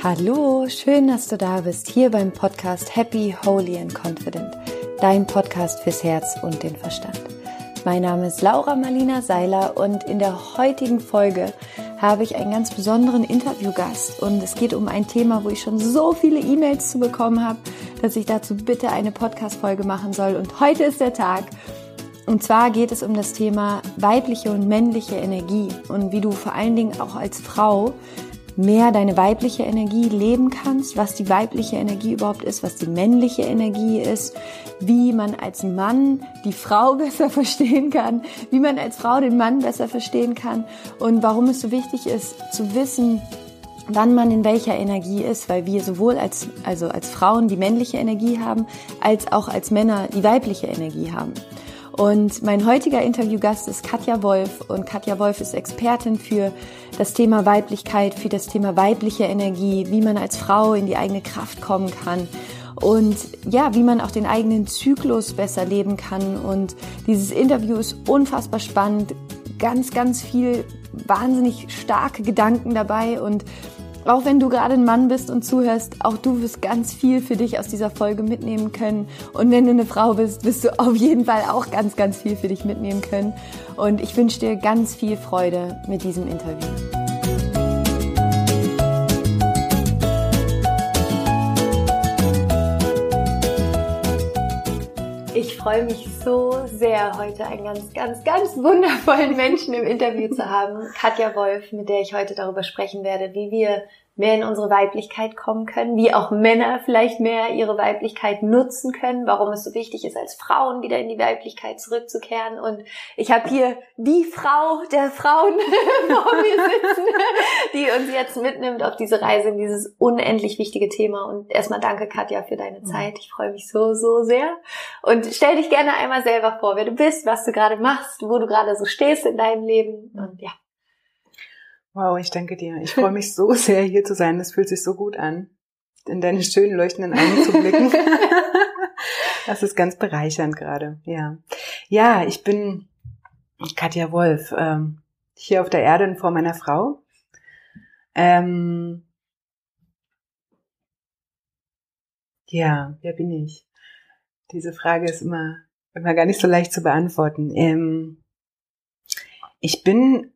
Hallo, schön, dass du da bist, hier beim Podcast Happy, Holy and Confident, dein Podcast fürs Herz und den Verstand. Mein Name ist Laura Marlina Seiler und in der heutigen Folge habe ich einen ganz besonderen Interviewgast und es geht um ein Thema, wo ich schon so viele E-Mails zu bekommen habe, dass ich dazu bitte eine Podcast-Folge machen soll und heute ist der Tag. Und zwar geht es um das Thema weibliche und männliche Energie und wie du vor allen Dingen auch als Frau mehr deine weibliche Energie leben kannst, was die weibliche Energie überhaupt ist, was die männliche Energie ist, wie man als Mann die Frau besser verstehen kann, wie man als Frau den Mann besser verstehen kann und warum es so wichtig ist zu wissen, wann man in welcher Energie ist, weil wir sowohl als Frauen die männliche Energie haben, als auch als Männer die weibliche Energie haben. Und mein heutiger Interviewgast ist Katja Wolf und Katja Wolf ist Expertin für das Thema Weiblichkeit, für das Thema weibliche Energie, wie man als Frau in die eigene Kraft kommen kann und ja, wie man auch den eigenen Zyklus besser leben kann. Und dieses Interview ist unfassbar spannend, ganz, ganz viel wahnsinnig starke Gedanken dabei und auch wenn du gerade ein Mann bist und zuhörst, auch du wirst ganz viel für dich aus dieser Folge mitnehmen können. Und wenn du eine Frau bist, wirst du auf jeden Fall auch ganz, ganz viel für dich mitnehmen können. Und ich wünsche dir ganz viel Freude mit diesem Interview. Ich freue mich so sehr, heute einen ganz wundervollen Menschen im Interview zu haben. Katja Wolf, mit der ich heute darüber sprechen werde, wie wir mehr in unsere Weiblichkeit kommen können, wie auch Männer vielleicht mehr ihre Weiblichkeit nutzen können, warum es so wichtig ist, als Frauen wieder in die Weiblichkeit zurückzukehren. Und ich habe hier die Frau der Frauen vor mir sitzen, die uns jetzt mitnimmt auf diese Reise in dieses unendlich wichtige Thema. Und erstmal danke, Katja, für deine Zeit. Ich freue mich so sehr. Und stell dich gerne einmal selber vor, wer du bist, was du gerade machst, wo du gerade so stehst in deinem Leben. Und ja. Wow, ich danke dir. Ich freue mich so sehr, hier zu sein. Das fühlt sich so gut an, in deine schönen leuchtenden Augen zu blicken. Das ist ganz bereichernd gerade. Ja, ich bin Katja Wolf, hier auf der Erde in Form meiner Frau. Ja, wer bin ich? Diese Frage ist immer gar nicht so leicht zu beantworten. Ich bin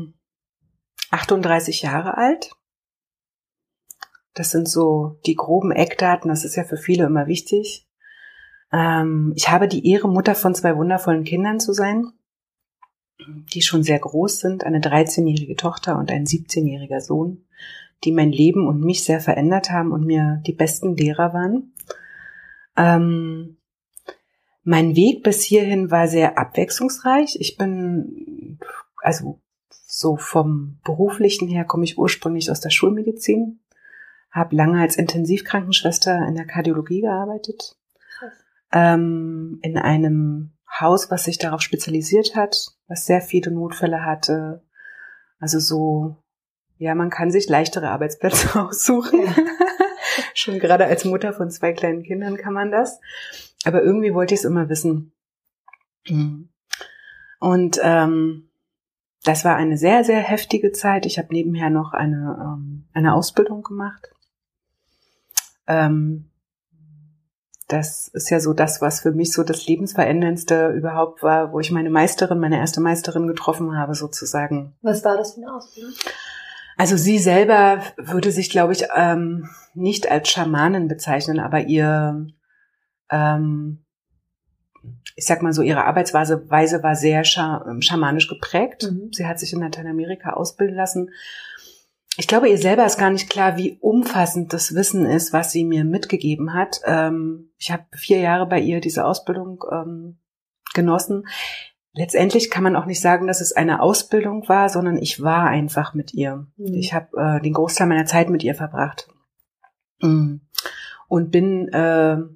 38 Jahre alt. Das sind so die groben Eckdaten, das ist ja für viele immer wichtig. Ich habe die Ehre, Mutter von 2 wundervollen Kindern zu sein, die schon sehr groß sind, eine 13-jährige Tochter und ein 17-jähriger Sohn, die mein Leben und mich sehr verändert haben und mir die besten Lehrer waren. Mein Weg bis hierhin war sehr abwechslungsreich. Ich bin, so vom Beruflichen her komme ich ursprünglich aus der Schulmedizin, habe lange als Intensivkrankenschwester in der Kardiologie gearbeitet, in einem Haus, was sich darauf spezialisiert hat, was sehr viele Notfälle hatte. Also so, ja, man kann sich leichtere Arbeitsplätze aussuchen. Schon gerade als Mutter von 2 kleinen Kindern kann man das. Aber irgendwie wollte ich es immer wissen. Und das war eine sehr, sehr heftige Zeit. Ich habe nebenher noch eine Ausbildung gemacht. Das ist ja so das, was für mich so das Lebensveränderndste überhaupt war, wo ich meine erste Meisterin getroffen habe sozusagen. Was war das für eine Ausbildung? Also sie selber würde sich, glaube ich, nicht als Schamanin bezeichnen, aber ich sag mal so, ihre Arbeitsweise war sehr schamanisch geprägt. Sie hat sich in Lateinamerika ausbilden lassen. Ich glaube, ihr selber ist gar nicht klar, wie umfassend das Wissen ist, was sie mir mitgegeben hat. Ich habe 4 Jahre bei ihr diese Ausbildung genossen. Letztendlich kann man auch nicht sagen, dass es eine Ausbildung war, sondern ich war einfach mit ihr. Ich habe den Großteil meiner Zeit mit ihr verbracht. Und bin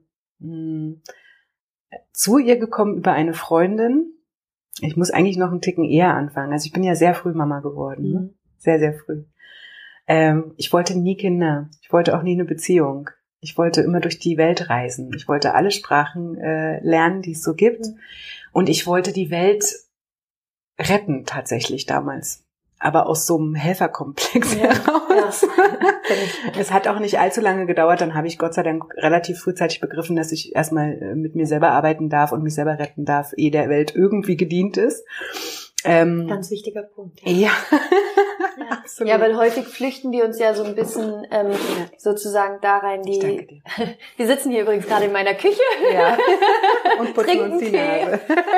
zu ihr gekommen über eine Freundin. Ich muss eigentlich noch einen Ticken eher anfangen. Also ich bin ja sehr früh Mama geworden. Ne? Sehr, sehr früh. Ich wollte nie Kinder. Ich wollte auch nie eine Beziehung. Ich wollte immer durch die Welt reisen. Ich wollte alle Sprachen lernen, die es so gibt. Und ich wollte die Welt retten tatsächlich damals. aber aus so einem Helferkomplex heraus. Ja. Es hat auch nicht allzu lange gedauert, dann habe ich Gott sei Dank relativ frühzeitig begriffen, dass ich erstmal mit mir selber arbeiten darf und mich selber retten darf, ehe der Welt irgendwie gedient ist. Ganz wichtiger Punkt. Ja. Ja. Absolut. Ja, weil häufig flüchten wir uns ja so ein bisschen sozusagen da rein. Ich danke dir. Wir sitzen hier übrigens gerade in meiner Küche. Ja. Und putzen uns die Nase.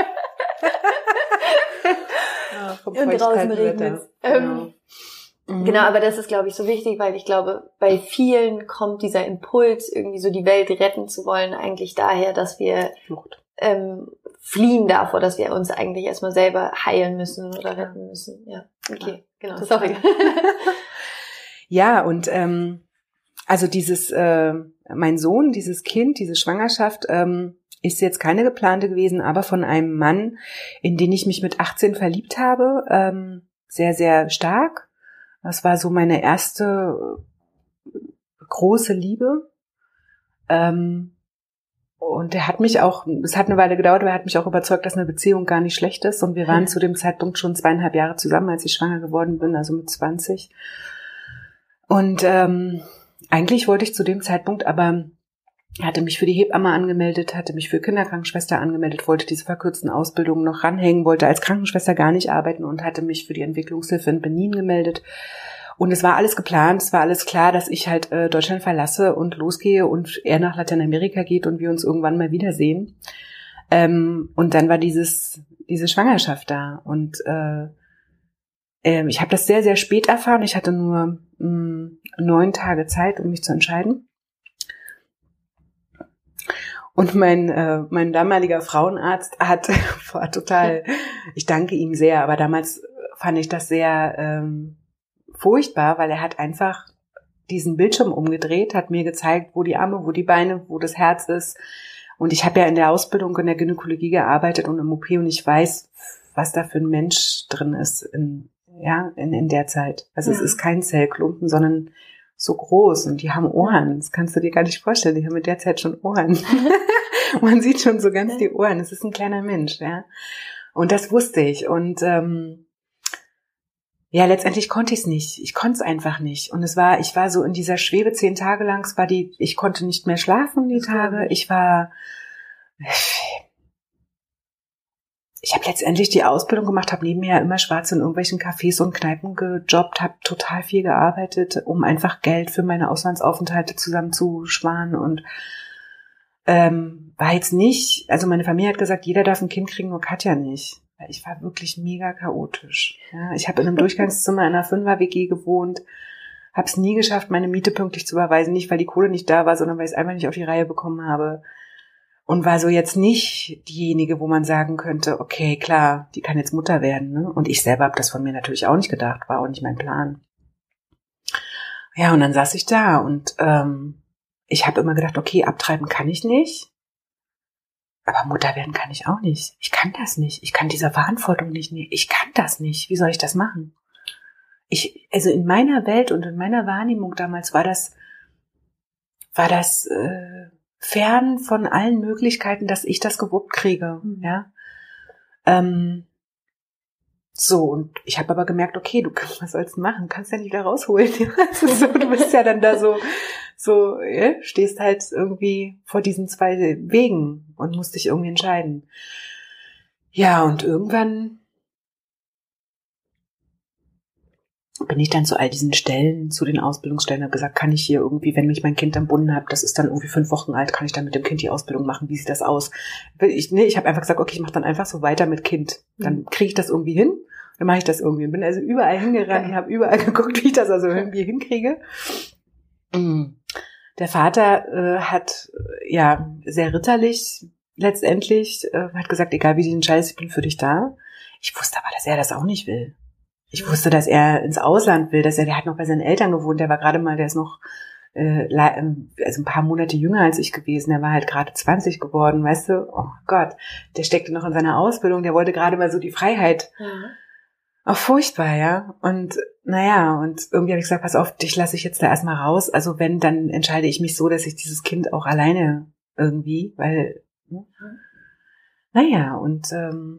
Und draußen regnet es. Genau, aber das ist, glaube ich, so wichtig, weil ich glaube, bei vielen kommt dieser Impuls, irgendwie so die Welt retten zu wollen, eigentlich daher, dass wir fliehen davor, dass wir uns eigentlich erstmal selber heilen müssen oder retten müssen. Ja, okay, genau. Sorry. Ja, und also dieses, mein Sohn, dieses Kind, diese Schwangerschaft ist jetzt keine geplante gewesen, aber von einem Mann, in den ich mich mit 18 verliebt habe, sehr, sehr stark. Das war so meine erste große Liebe. Und er hat mich auch, es hat eine Weile gedauert, aber er hat mich auch überzeugt, dass eine Beziehung gar nicht schlecht ist. Und wir waren zu dem Zeitpunkt schon 2,5 Jahre zusammen, als ich schwanger geworden bin, also mit 20. Und eigentlich wollte ich zu dem Zeitpunkt aber, er hatte mich für die Hebamme angemeldet, hatte mich für Kinderkrankenschwester angemeldet, wollte diese verkürzten Ausbildungen noch ranhängen, wollte als Krankenschwester gar nicht arbeiten und hatte mich für die Entwicklungshilfe in Benin gemeldet. Und es war alles geplant, es war alles klar, dass ich halt Deutschland verlasse und losgehe und er nach Lateinamerika geht und wir uns irgendwann mal wiedersehen. Und dann war diese Schwangerschaft da. Und ich habe das sehr, sehr spät erfahren. Ich hatte nur 9 Tage Zeit, um mich zu entscheiden. Und mein damaliger Frauenarzt war total, ich danke ihm sehr, aber damals fand ich das sehr furchtbar, weil er hat einfach diesen Bildschirm umgedreht, hat mir gezeigt, wo die Arme, wo die Beine, wo das Herz ist. Und ich habe ja in der Ausbildung in der Gynäkologie gearbeitet und im OP und ich weiß, was da für ein Mensch drin ist in der Zeit. Also es ist kein Zellklumpen, sondern so groß und die haben Ohren. Das kannst du dir gar nicht vorstellen. Die haben in der Zeit schon Ohren. Man sieht schon so ganz die Ohren. Es ist ein kleiner Mensch, ja. Und das wusste ich. Und letztendlich konnte ich es nicht. Ich konnte es einfach nicht. Und ich war so in dieser Schwebe 10 Tage lang. Ich konnte nicht mehr schlafen die Tage. Ich habe letztendlich die Ausbildung gemacht, habe nebenher immer schwarz in irgendwelchen Cafés und Kneipen gejobbt, habe total viel gearbeitet, um einfach Geld für meine Auslandsaufenthalte zusammenzusparen und war jetzt nicht, also meine Familie hat gesagt, jeder darf ein Kind kriegen, nur Katja nicht. Ich war wirklich mega chaotisch. Ja, ich habe in einem Durchgangszimmer in einer 5er-WG gewohnt, habe es nie geschafft, meine Miete pünktlich zu überweisen, nicht weil die Kohle nicht da war, sondern weil ich es einfach nicht auf die Reihe bekommen habe. Und war so jetzt nicht diejenige, wo man sagen könnte, okay, klar, die kann jetzt Mutter werden. Ne? Und ich selber habe das von mir natürlich auch nicht gedacht, war auch nicht mein Plan. Ja, und dann saß ich da und ich habe immer gedacht, okay, abtreiben kann ich nicht, aber Mutter werden kann ich auch nicht. Ich kann das nicht. Ich kann dieser Verantwortung nicht nehmen. Ich kann das nicht. Wie soll ich das machen? Also in meiner Welt und in meiner Wahrnehmung damals war das fern von allen Möglichkeiten, dass ich das gewuppt kriege, ja. So, und ich habe aber gemerkt, okay, was sollst du machen? Kannst ja nicht wieder rausholen. Also so, du bist ja dann da so stehst halt irgendwie vor diesen 2 Wegen und musst dich irgendwie entscheiden. Ja, und irgendwann bin ich dann zu all diesen Stellen, zu den Ausbildungsstellen, habe gesagt, kann ich hier irgendwie, wenn ich mein Kind am Bunden habe, das ist dann irgendwie 5 Wochen alt, kann ich dann mit dem Kind die Ausbildung machen? Wie sieht das aus? Ich habe einfach gesagt, okay, ich mache dann einfach so weiter mit Kind. Dann kriege ich das irgendwie hin. Dann mache ich das irgendwie. Bin also überall hingerannt, habe überall geguckt, wie ich das also irgendwie hinkriege. Der Vater hat sehr ritterlich letztendlich hat gesagt, egal wie du entscheidest, ich bin für dich da. Ich wusste aber, dass er das auch nicht will. Ich wusste, dass er ins Ausland will, der hat noch bei seinen Eltern gewohnt, der ist noch also ein paar Monate jünger als ich gewesen, der war halt gerade 20 geworden, weißt du, oh Gott, der steckte noch in seiner Ausbildung, der wollte gerade mal so die Freiheit. Auch furchtbar, ja. Und und irgendwie habe ich gesagt, pass auf, dich lasse ich jetzt da erstmal raus. Also wenn, dann entscheide ich mich so, dass ich dieses Kind auch alleine irgendwie, weil,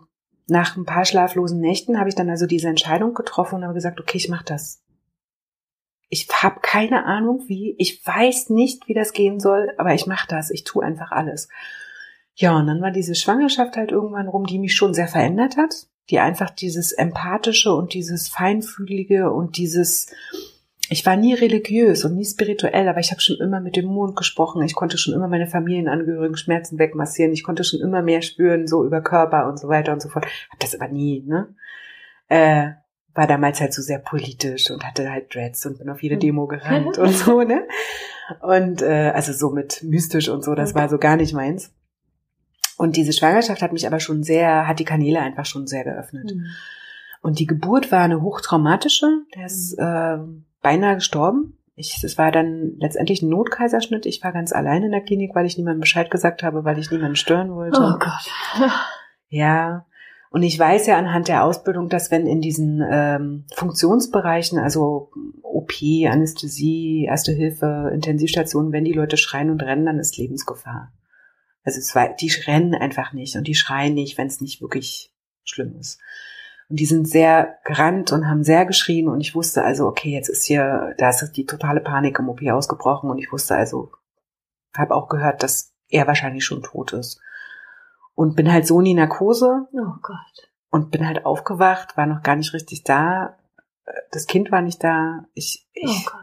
nach ein paar schlaflosen Nächten habe ich dann also diese Entscheidung getroffen und habe gesagt, okay, ich mache das. Ich habe keine Ahnung wie, ich weiß nicht, wie das gehen soll, aber ich mache das, ich tue einfach alles. Ja, und dann war diese Schwangerschaft halt irgendwann rum, die mich schon sehr verändert hat, die einfach dieses Empathische und dieses Feinfühlige und dieses, ich war nie religiös und nie spirituell, aber ich habe schon immer mit dem Mond gesprochen, ich konnte schon immer meine Familienangehörigen Schmerzen wegmassieren, ich konnte schon immer mehr spüren, so über Körper und so weiter und so fort. Hab das aber nie, ne? War damals halt so sehr politisch und hatte halt Dreads und bin auf jede Demo gerannt und so, ne? Und also so mit mystisch und so, das war so gar nicht meins. Und diese Schwangerschaft hat mich aber schon hat die Kanäle einfach schon sehr geöffnet. Mhm. Und die Geburt war eine hochtraumatische, der ist beinahe gestorben. Es war dann letztendlich ein Notkaiserschnitt. Ich war ganz allein in der Klinik, weil ich niemandem Bescheid gesagt habe, weil ich niemanden stören wollte. Oh Gott. Ja, und ich weiß ja anhand der Ausbildung, dass wenn in diesen Funktionsbereichen, also OP, Anästhesie, Erste Hilfe, Intensivstationen, wenn die Leute schreien und rennen, dann ist Lebensgefahr. Also die rennen einfach nicht und die schreien nicht, wenn es nicht wirklich schlimm ist. Und die sind sehr gerannt und haben sehr geschrien und ich wusste also, okay, da ist die totale Panik im OP ausgebrochen und ich wusste also, habe auch gehört, dass er wahrscheinlich schon tot ist. Und bin halt so in die Narkose. Oh Gott. Und bin halt aufgewacht, war noch gar nicht richtig da. Das Kind war nicht da. Oh Gott.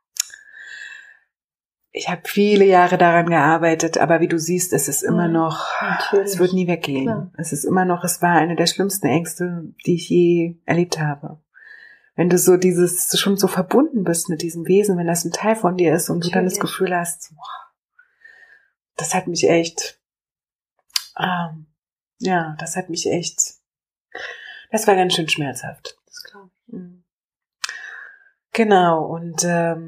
Ich habe viele Jahre daran gearbeitet, aber wie du siehst, es ist immer noch, es wird nie weggehen. Klar. Es ist immer noch, es war eine der schlimmsten Ängste, die ich je erlebt habe. Wenn du so schon so verbunden bist mit diesem Wesen, wenn das ein Teil von dir ist und du dann das Gefühl hast, das hat mich echt, das war ganz schön schmerzhaft. Das ist klar. Genau, und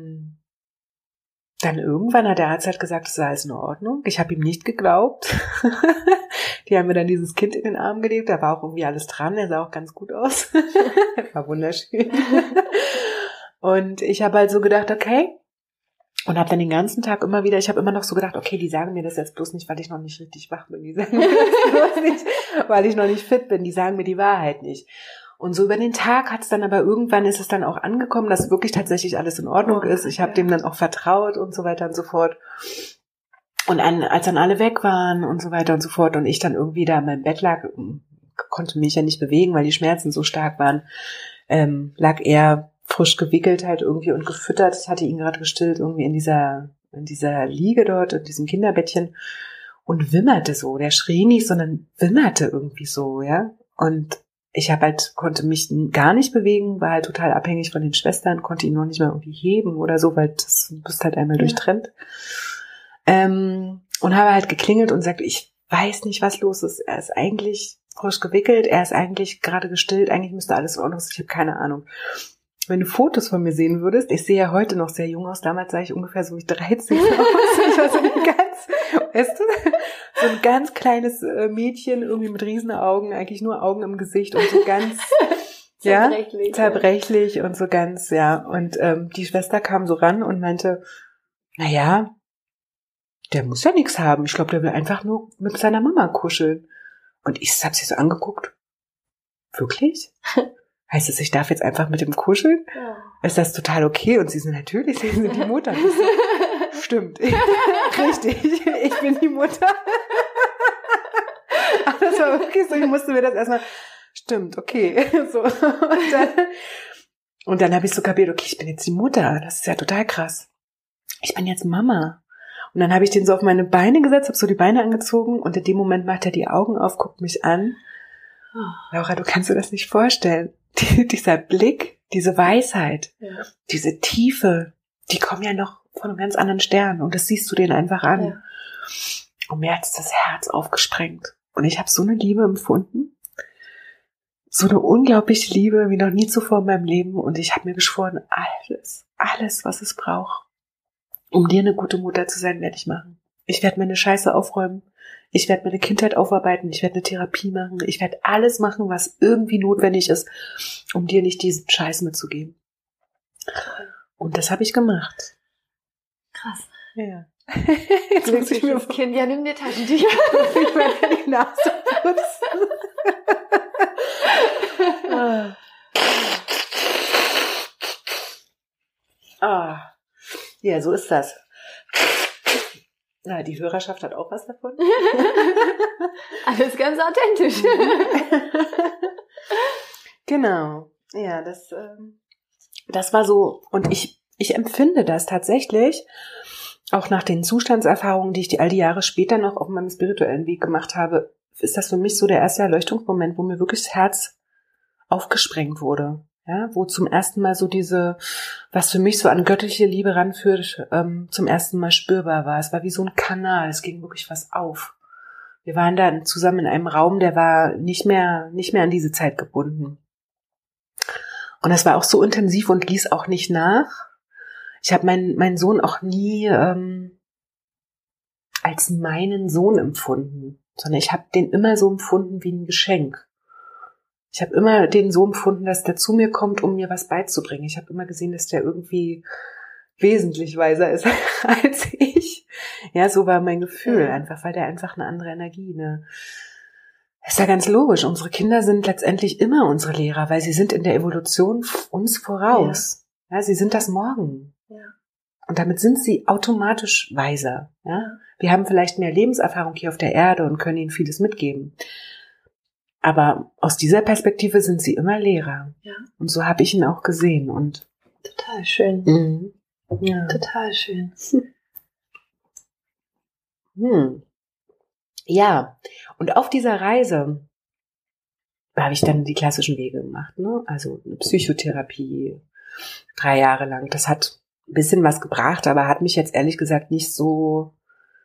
dann irgendwann hat der Arzt halt gesagt, es sei alles in Ordnung. Ich habe ihm nicht geglaubt. Die haben mir dann dieses Kind in den Arm gelegt. Da war auch irgendwie alles dran. Er sah auch ganz gut aus. War wunderschön. Und ich habe halt so gedacht, okay. Und habe dann den ganzen Tag ich habe immer noch so gedacht, okay, die sagen mir das jetzt bloß nicht, weil ich noch nicht richtig wach bin. Die sagen mir das bloß nicht, weil ich noch nicht fit bin. Die sagen mir die Wahrheit nicht. Und so über den Tag hat es dann aber irgendwann ist es dann auch angekommen, dass wirklich tatsächlich alles in Ordnung ist. Ich habe dem dann auch vertraut und so weiter und so fort. Und als dann alle weg waren und so weiter und so fort und ich dann irgendwie da in meinem Bett lag, konnte mich ja nicht bewegen, weil die Schmerzen so stark waren, lag er frisch gewickelt halt irgendwie und gefüttert. Ich hatte ihn gerade gestillt irgendwie in dieser Liege dort, in diesem Kinderbettchen und wimmerte so. Der schrie nicht, sondern wimmerte irgendwie so, ja. Und ich konnte mich gar nicht bewegen, war halt total abhängig von den Schwestern, konnte ihn noch nicht mal irgendwie heben oder so, weil du bist halt einmal durchtrennt. Und habe halt geklingelt und gesagt, ich weiß nicht, was los ist. Er ist eigentlich frisch gewickelt, er ist eigentlich gerade gestillt, eigentlich müsste alles in Ordnung sein, ich habe keine Ahnung. Wenn du Fotos von mir sehen würdest, ich sehe ja heute noch sehr jung aus, damals sah ich ungefähr so wie 13 aus. Ich war so so ein ganz kleines Mädchen, irgendwie mit Riesenaugen, eigentlich nur Augen im Gesicht und so ganz zerbrechlich und so ganz, ja. Und die Schwester kam so ran und meinte, naja, der muss ja nichts haben. Ich glaube, der will einfach nur mit seiner Mama kuscheln. Und ich habe sie so angeguckt. Wirklich? Heißt es, ich darf jetzt einfach mit dem kuscheln? Ja. Ist das total okay? Und sie sind die Mutter. Stimmt. Richtig. Ich bin die Mutter. Aber das war wirklich so, ich musste mir das erstmal, stimmt, okay. So. Und dann habe ich so kapiert, okay, ich bin jetzt die Mutter. Das ist ja total krass. Ich bin jetzt Mama. Und dann habe ich den so auf meine Beine gesetzt, habe so die Beine angezogen und in dem Moment macht er die Augen auf, guckt mich an. Laura, du kannst dir das nicht vorstellen. Dieser Blick, diese Weisheit, diese Tiefe, die kommen ja noch von einem ganz anderen Stern und das siehst du denen einfach an. Ja. Und mir hat das Herz aufgesprengt. Und ich habe so eine Liebe empfunden, so eine unglaubliche Liebe wie noch nie zuvor in meinem Leben. Und ich habe mir geschworen, alles, was es braucht, um dir eine gute Mutter zu sein, werde ich machen. Ich werde meine Scheiße aufräumen. Ich werde meine Kindheit aufarbeiten. Ich werde eine Therapie machen. Ich werde alles machen, was irgendwie notwendig ist, um dir nicht diesen Scheiß mitzugeben. Und das habe ich gemacht. Krass. Ja. Jetzt legst du mir das Kind, ja, nimm dir Taschentücher. Ich werde die Nase putzen. Ja, so ist das. Na, die Hörerschaft hat auch was davon. Alles ganz authentisch. Genau. Ja, das war so. Und ich empfinde das tatsächlich, auch nach den Zustandserfahrungen, die ich all die Jahre später noch auf meinem spirituellen Weg gemacht habe, ist das für mich so der erste Erleuchtungsmoment, wo mir wirklich das Herz aufgesprengt wurde. Ja, wo zum ersten Mal so was für mich so an göttliche Liebe ranführt, zum ersten Mal spürbar war. Es war wie so ein Kanal, es ging wirklich was auf. Wir waren da zusammen in einem Raum, der war nicht mehr an diese Zeit gebunden. Und das war auch so intensiv und ließ auch nicht nach. Ich habe meinen Sohn auch nie als meinen Sohn empfunden, sondern ich habe den immer so empfunden wie ein Geschenk. Ich habe immer den so empfunden, dass der zu mir kommt, um mir was beizubringen. Ich habe immer gesehen, dass der irgendwie wesentlich weiser ist als ich. Ja, so war mein Gefühl, einfach, weil der einfach eine andere Energie, ist ja ganz logisch. Unsere Kinder sind letztendlich immer unsere Lehrer, weil sie sind in der Evolution uns voraus. Ja, sie sind das Morgen. Ja. Und damit sind sie automatisch weiser. Ja? Wir haben vielleicht mehr Lebenserfahrung hier auf der Erde und können ihnen vieles mitgeben. Aber aus dieser Perspektive sind sie immer Lehrer. Ja. Und so habe ich ihn auch gesehen. Und total schön. Mhm. Ja. Total schön. Ja, und auf dieser Reise habe ich dann die klassischen Wege gemacht, ne? Also eine Psychotherapie, 3 Jahre lang. Das hat ein bisschen was gebracht, aber hat mich jetzt ehrlich gesagt nicht so...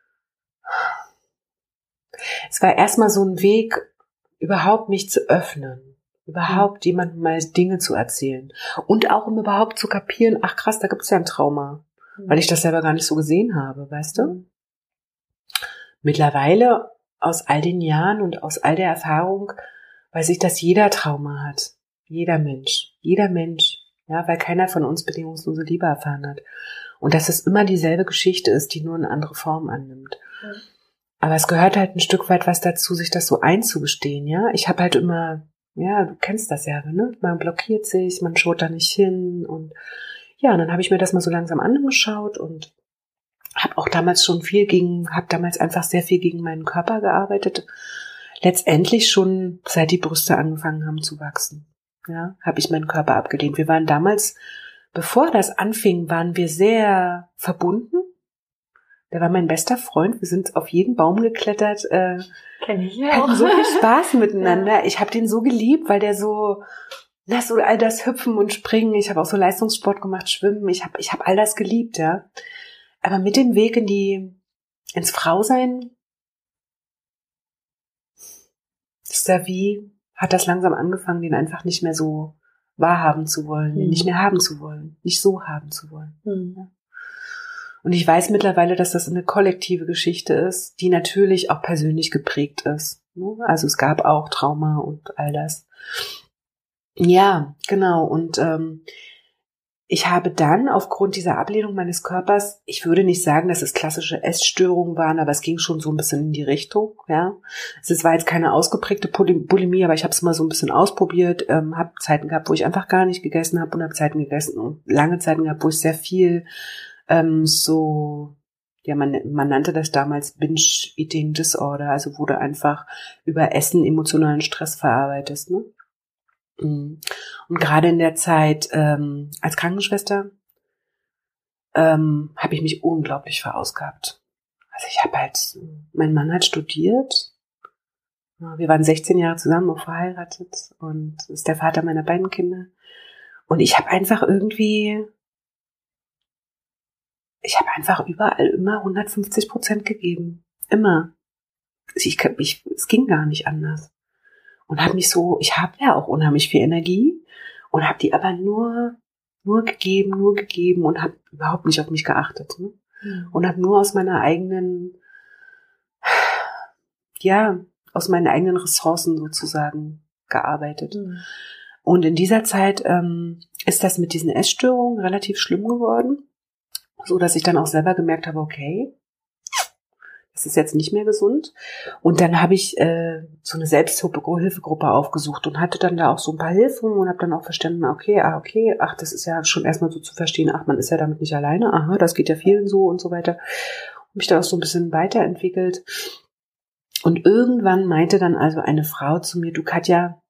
Es war erstmal so ein Weg, überhaupt mich zu öffnen, überhaupt jemandem mal Dinge zu erzählen und auch um überhaupt zu kapieren, ach krass, da gibt's ja ein Trauma, weil ich das selber gar nicht so gesehen habe, weißt du? Mittlerweile, aus all den Jahren und aus all der Erfahrung, weiß ich, dass jeder Trauma hat. Jeder Mensch, ja, weil keiner von uns bedingungslose Liebe erfahren hat. Und dass es immer dieselbe Geschichte ist, die nur eine andere Form annimmt. Ja. Aber es gehört halt ein Stück weit was dazu, sich das so einzugestehen, ja. Ich habe halt immer, ja, du kennst das ja, ne? Man blockiert sich, man schaut da nicht hin und ja, und dann habe ich mir das mal so langsam angeschaut und habe auch damals schon habe damals einfach sehr viel gegen meinen Körper gearbeitet. Letztendlich schon, seit die Brüste angefangen haben zu wachsen, ja, habe ich meinen Körper abgelehnt. Wir waren damals, bevor das anfing, waren wir sehr verbunden. Der war mein bester Freund. Wir sind auf jeden Baum geklettert. Kenn ich ja auch. Hatten so viel Spaß miteinander. Ja. Ich habe den so geliebt, weil der so all das Hüpfen und Springen. Ich habe auch so Leistungssport gemacht, Schwimmen. Ich hab all das geliebt, ja. Aber mit dem Weg ins Frausein, hat das langsam angefangen, den einfach nicht mehr so wahrhaben zu wollen, den nicht mehr haben zu wollen, nicht so haben zu wollen. Ja. Und ich weiß mittlerweile, dass das eine kollektive Geschichte ist, die natürlich auch persönlich geprägt ist. Also es gab auch Trauma und all das. Ja, genau. Und ich habe dann aufgrund dieser Ablehnung meines Körpers, ich würde nicht sagen, dass es klassische Essstörungen waren, aber es ging schon so ein bisschen in die Richtung. Ja, es war jetzt keine ausgeprägte Bulimie, aber ich habe es mal so ein bisschen ausprobiert. Habe Zeiten gehabt, wo ich einfach gar nicht gegessen habe und habe Zeiten gegessen und lange Zeiten gehabt, wo ich sehr viel man nannte das damals Binge-Eating Disorder, also wurde einfach über Essen emotionalen Stress verarbeitet, ne? Und gerade in der Zeit als Krankenschwester habe ich mich unglaublich verausgabt. Also mein Mann hat studiert, wir waren 16 Jahre zusammen, auch verheiratet und ist der Vater meiner beiden Kinder. Und ich habe einfach überall immer 150% gegeben. Immer. Es ging gar nicht anders. Und ich habe ja auch unheimlich viel Energie und habe die aber nur gegeben und habe überhaupt nicht auf mich geachtet. Ne? Und habe nur aus meinen eigenen Ressourcen sozusagen gearbeitet. Und in dieser Zeit ist das mit diesen Essstörungen relativ schlimm geworden, so dass ich dann auch selber gemerkt habe, okay, das ist jetzt nicht mehr gesund. Und dann habe ich so eine Selbsthilfegruppe aufgesucht und hatte dann da auch so ein paar Hilfen und habe dann auch verstanden, okay, ach, das ist ja schon erstmal so zu verstehen, ach, man ist ja damit nicht alleine, aha, das geht ja vielen so und so weiter. Und mich dann auch so ein bisschen weiterentwickelt. Und irgendwann meinte dann also eine Frau zu mir, du Katja,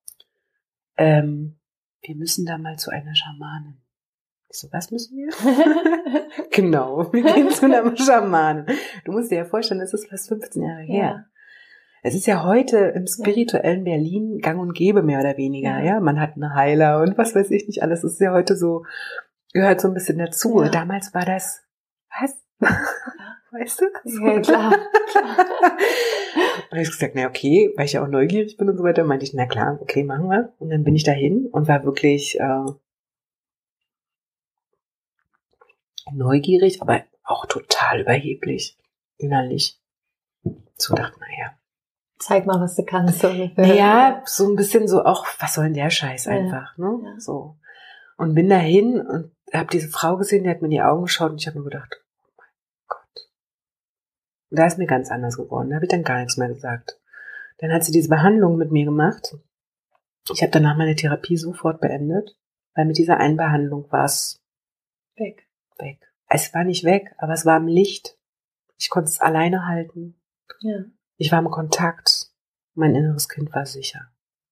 wir müssen da mal zu einer Schamanin. Ich so, was müssen wir? Genau, wir gehen zu einer Schamanin. Du musst dir ja vorstellen, das ist fast 15 Jahre her. Es ist ja heute im spirituellen Berlin gang und gäbe, mehr oder weniger. Ja, man hat eine Heiler und was weiß ich nicht alles. Das ist ja heute so, gehört so ein bisschen dazu. Ja. Damals war das, was? Weißt du? Ja, klar. Und ich gesagt, na okay, weil ich ja auch neugierig bin und so weiter, meinte ich, na klar, okay, machen wir. Und dann bin ich dahin und war wirklich neugierig, aber auch total überheblich, innerlich. So dachte, naja. Zeig mal, was du kannst. Naja, so ein bisschen so auch, was soll denn der Scheiß einfach, ne? Ja. So. Und bin dahin und habe diese Frau gesehen, die hat mir in die Augen geschaut und ich habe mir gedacht, oh mein Gott. Und da ist mir ganz anders geworden. Da habe ich dann gar nichts mehr gesagt. Dann hat sie diese Behandlung mit mir gemacht. Ich habe danach meine Therapie sofort beendet, weil mit dieser einen Behandlung war es weg. Es war nicht weg, aber es war im Licht. Ich konnte es alleine halten. Ja. Ich war im Kontakt. Mein inneres Kind war sicher.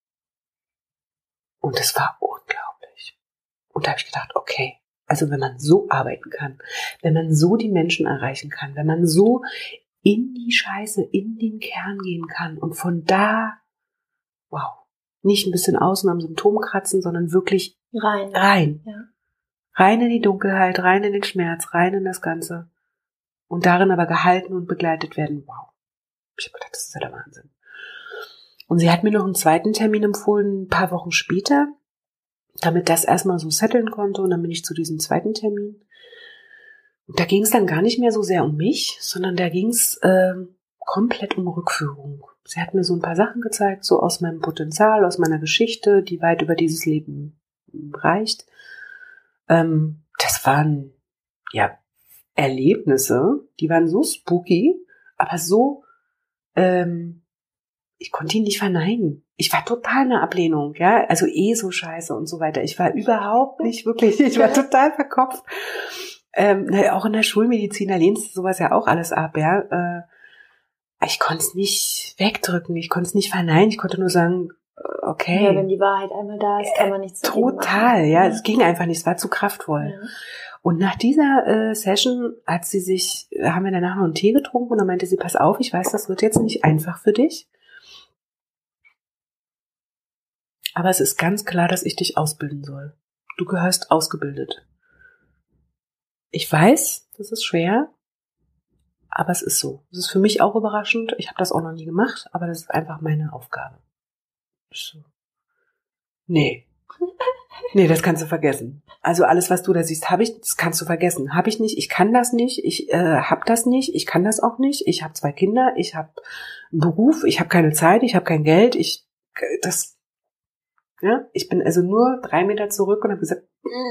Und es war unglaublich. Und da habe ich gedacht, okay, also wenn man so arbeiten kann, wenn man so die Menschen erreichen kann, wenn man so in die Scheiße, in den Kern gehen kann und von da, wow, nicht ein bisschen außen am Symptom kratzen, sondern wirklich rein. Ja. Rein in die Dunkelheit, rein in den Schmerz, rein in das Ganze. Und darin aber gehalten und begleitet werden. Wow. Ich habe gedacht, das ist ja der Wahnsinn. Und sie hat mir noch einen zweiten Termin empfohlen, ein paar Wochen später, damit das erstmal so setteln konnte. Und dann bin ich zu diesem zweiten Termin. Und da ging es dann gar nicht mehr so sehr um mich, sondern da ging es komplett um Rückführung. Sie hat mir so ein paar Sachen gezeigt, so aus meinem Potenzial, aus meiner Geschichte, die weit über dieses Leben reicht. Das waren, ja, Erlebnisse, die waren so spooky, aber so, ich konnte ihn nicht verneinen. Ich war total in der Ablehnung, ja, also so scheiße und so weiter. Ich war überhaupt nicht wirklich, ich war total verkopft. Auch in der Schulmedizin, da lehnst du sowas ja auch alles ab, ja. Ich konnte es nicht wegdrücken, ich konnte es nicht verneinen, ich konnte nur sagen, okay. Ja, wenn die Wahrheit einmal da ist, kann man nichts dagegen machen. Total, ja, es ging einfach nicht, es war zu kraftvoll. Ja. Und nach dieser Session haben wir danach noch einen Tee getrunken und dann meinte sie, pass auf, ich weiß, das wird jetzt nicht einfach für dich. Aber es ist ganz klar, dass ich dich ausbilden soll. Du gehörst ausgebildet. Ich weiß, das ist schwer, aber es ist so. Es ist für mich auch überraschend. Ich habe das auch noch nie gemacht, aber das ist einfach meine Aufgabe. So. Nee, das kannst du vergessen. Also alles, was du da siehst, das kannst du vergessen. Habe ich nicht, ich kann das nicht, ich habe das nicht, ich kann das auch nicht. Ich habe 2 Kinder, ich habe einen Beruf, ich habe keine Zeit, ich habe kein Geld. Ich bin also nur 3 Meter zurück und habe gesagt,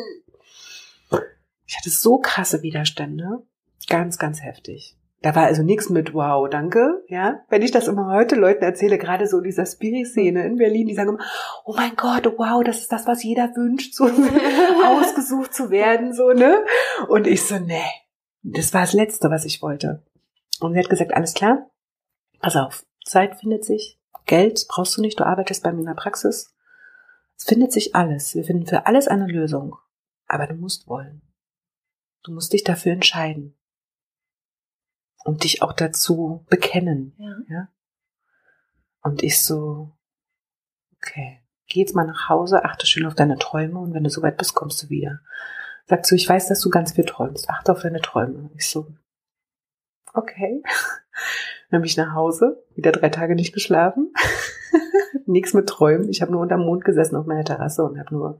ich hatte so krasse Widerstände, ganz, ganz heftig. Da war also nichts mit wow, danke, ja. Wenn ich das immer heute Leuten erzähle, gerade so in dieser Spirit-Szene in Berlin, die sagen immer, oh mein Gott, wow, das ist das, was jeder wünscht, so ausgesucht zu werden, so, ne? Und ich so, nee, das war das Letzte, was ich wollte. Und sie hat gesagt, alles klar, pass auf, Zeit findet sich, Geld brauchst du nicht, du arbeitest bei mir in der Praxis. Es findet sich alles, wir finden für alles eine Lösung. Aber du musst wollen. Du musst dich dafür entscheiden. Und dich auch dazu bekennen. Ja? Und ich so, okay, geh jetzt mal nach Hause, achte schön auf deine Träume und wenn du soweit bist, kommst du wieder. Sagst du, ich weiß, dass du ganz viel träumst, achte auf deine Träume. Ich so, okay. Dann bin ich nach Hause, wieder 3 Tage nicht geschlafen. Nichts mit Träumen. Ich habe nur unterm Mond gesessen auf meiner Terrasse und habe nur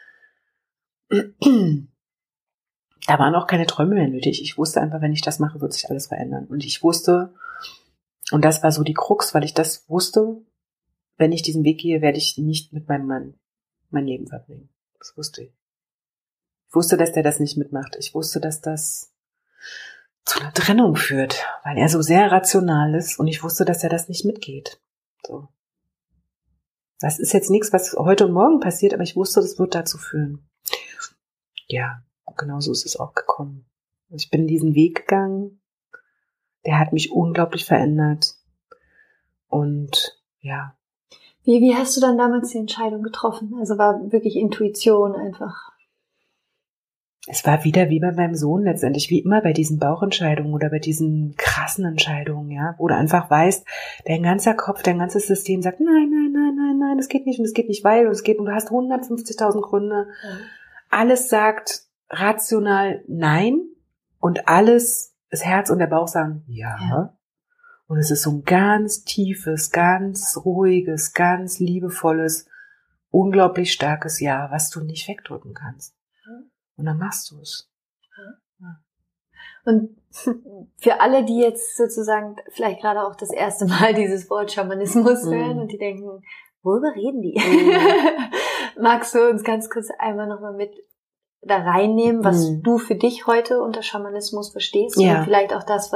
da waren auch keine Träume mehr nötig. Ich wusste einfach, wenn ich das mache, wird sich alles verändern. Und ich wusste, und das war so die Krux, weil ich das wusste, wenn ich diesen Weg gehe, werde ich nicht mit meinem Mann mein Leben verbringen. Das wusste ich. Ich wusste, dass der das nicht mitmacht. Ich wusste, dass das zu einer Trennung führt, weil er so sehr rational ist und ich wusste, dass er das nicht mitgeht. So. Das ist jetzt nichts, was heute und morgen passiert, aber ich wusste, das wird dazu führen. Ja, genau so ist es auch gekommen. Ich bin diesen Weg gegangen, der hat mich unglaublich verändert und ja. Wie hast du dann damals die Entscheidung getroffen? Also war wirklich Intuition einfach? Es war wieder wie bei meinem Sohn letztendlich, wie immer bei diesen Bauchentscheidungen oder bei diesen krassen Entscheidungen, ja, wo du einfach weißt, dein ganzer Kopf, dein ganzes System sagt, nein, das geht nicht und es geht nicht, weil und es geht und du hast 150.000 Gründe. Ja. Alles sagt rational nein und alles, das Herz und der Bauch sagen ja. Und es ist so ein ganz tiefes, ganz ruhiges, ganz liebevolles, unglaublich starkes Ja, was du nicht wegdrücken kannst. Und dann machst du es. Ja. Und für alle, die jetzt sozusagen vielleicht gerade auch das erste Mal dieses Wort Schamanismus hören und die denken, worüber reden die? Magst du uns ganz kurz einmal nochmal mit da reinnehmen, was du für dich heute unter Schamanismus verstehst? Ja. Und vielleicht auch das,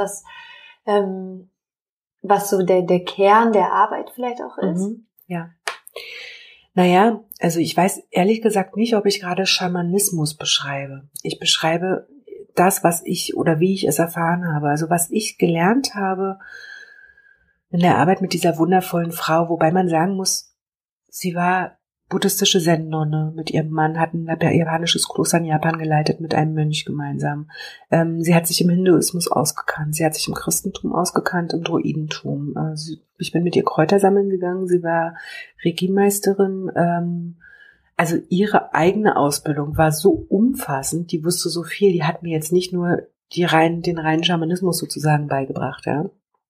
was so der Kern der Arbeit vielleicht auch ist? Ja. Naja, also ich weiß ehrlich gesagt nicht, ob ich gerade Schamanismus beschreibe. Ich beschreibe das, was ich oder wie ich es erfahren habe. Also was ich gelernt habe in der Arbeit mit dieser wundervollen Frau, wobei man sagen muss, sie war buddhistische Zen-Nonne mit ihrem Mann, hat ein japanisches Kloster in Japan geleitet mit einem Mönch gemeinsam. Sie hat sich im Hinduismus ausgekannt, sie hat sich im Christentum ausgekannt, im Druidentum. Ich bin mit ihr Kräuter sammeln gegangen, sie war Reiki-Meisterin. Also ihre eigene Ausbildung war so umfassend, die wusste so viel, die hat mir jetzt nicht nur den reinen Schamanismus sozusagen beigebracht, ja.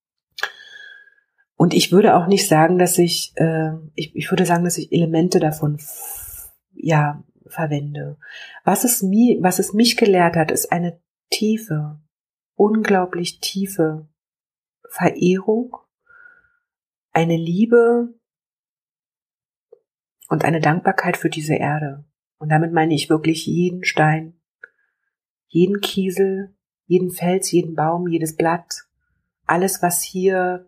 Und ich würde auch nicht sagen, dass ich würde sagen, dass ich Elemente davon, verwende. Was es mich gelehrt hat, ist eine tiefe, unglaublich tiefe Verehrung, eine Liebe und eine Dankbarkeit für diese Erde. Und damit meine ich wirklich jeden Stein, jeden Kiesel, jeden Fels, jeden Baum, jedes Blatt, alles, was hier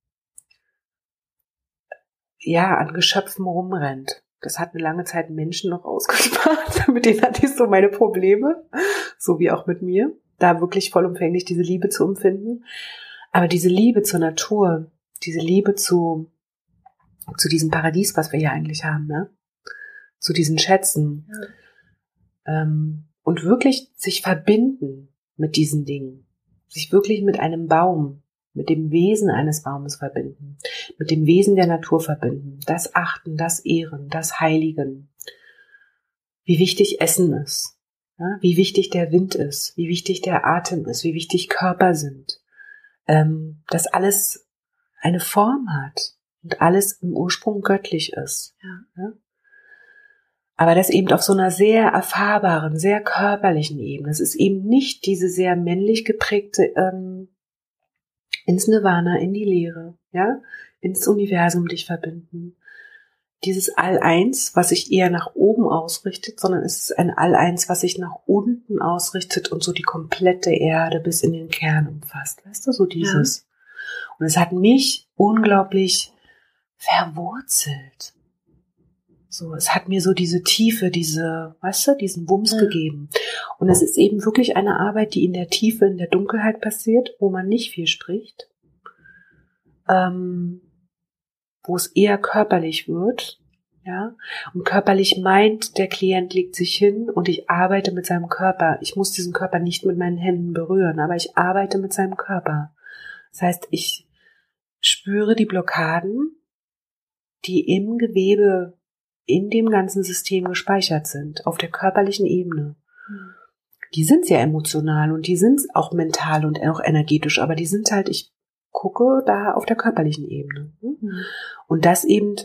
an Geschöpfen rumrennt. Das hat eine lange Zeit Menschen noch ausgespart. Mit denen hatte ich so meine Probleme. So wie auch mit mir. Da wirklich vollumfänglich diese Liebe zu empfinden. Aber diese Liebe zur Natur, diese Liebe zu diesem Paradies, was wir hier eigentlich haben, ne? Zu diesen Schätzen. Ja. Und wirklich sich verbinden mit diesen Dingen. Sich wirklich mit einem Baum, mit dem Wesen eines Baumes verbinden, mit dem Wesen der Natur verbinden, das Achten, das Ehren, das Heiligen. Wie wichtig Essen ist, ja? Wie wichtig der Wind ist, wie wichtig der Atem ist, wie wichtig Körper sind, dass alles eine Form hat und alles im Ursprung göttlich ist. Ja? Aber das eben auf so einer sehr erfahrbaren, sehr körperlichen Ebene. Es ist eben nicht diese sehr männlich geprägte ins Nirvana, in die Leere, ja, ins Universum dich verbinden. Dieses All-Eins, was sich eher nach oben ausrichtet, sondern es ist ein All-Eins, was sich nach unten ausrichtet und so die komplette Erde bis in den Kern umfasst. Weißt du, so dieses. Ja. Und es hat mich unglaublich verwurzelt. So, es hat mir so diese Tiefe, diesen Wumms gegeben. Und es ist eben wirklich eine Arbeit, die in der Tiefe, in der Dunkelheit passiert, wo man nicht viel spricht, wo es eher körperlich wird, ja. Und körperlich meint, der Klient legt sich hin und ich arbeite mit seinem Körper. Ich muss diesen Körper nicht mit meinen Händen berühren, aber ich arbeite mit seinem Körper. Das heißt, ich spüre die Blockaden, die im Gewebe in dem ganzen System gespeichert sind, auf der körperlichen Ebene. Die sind sehr emotional und die sind auch mental und auch energetisch, aber die sind halt, ich gucke da auf der körperlichen Ebene. Und das eben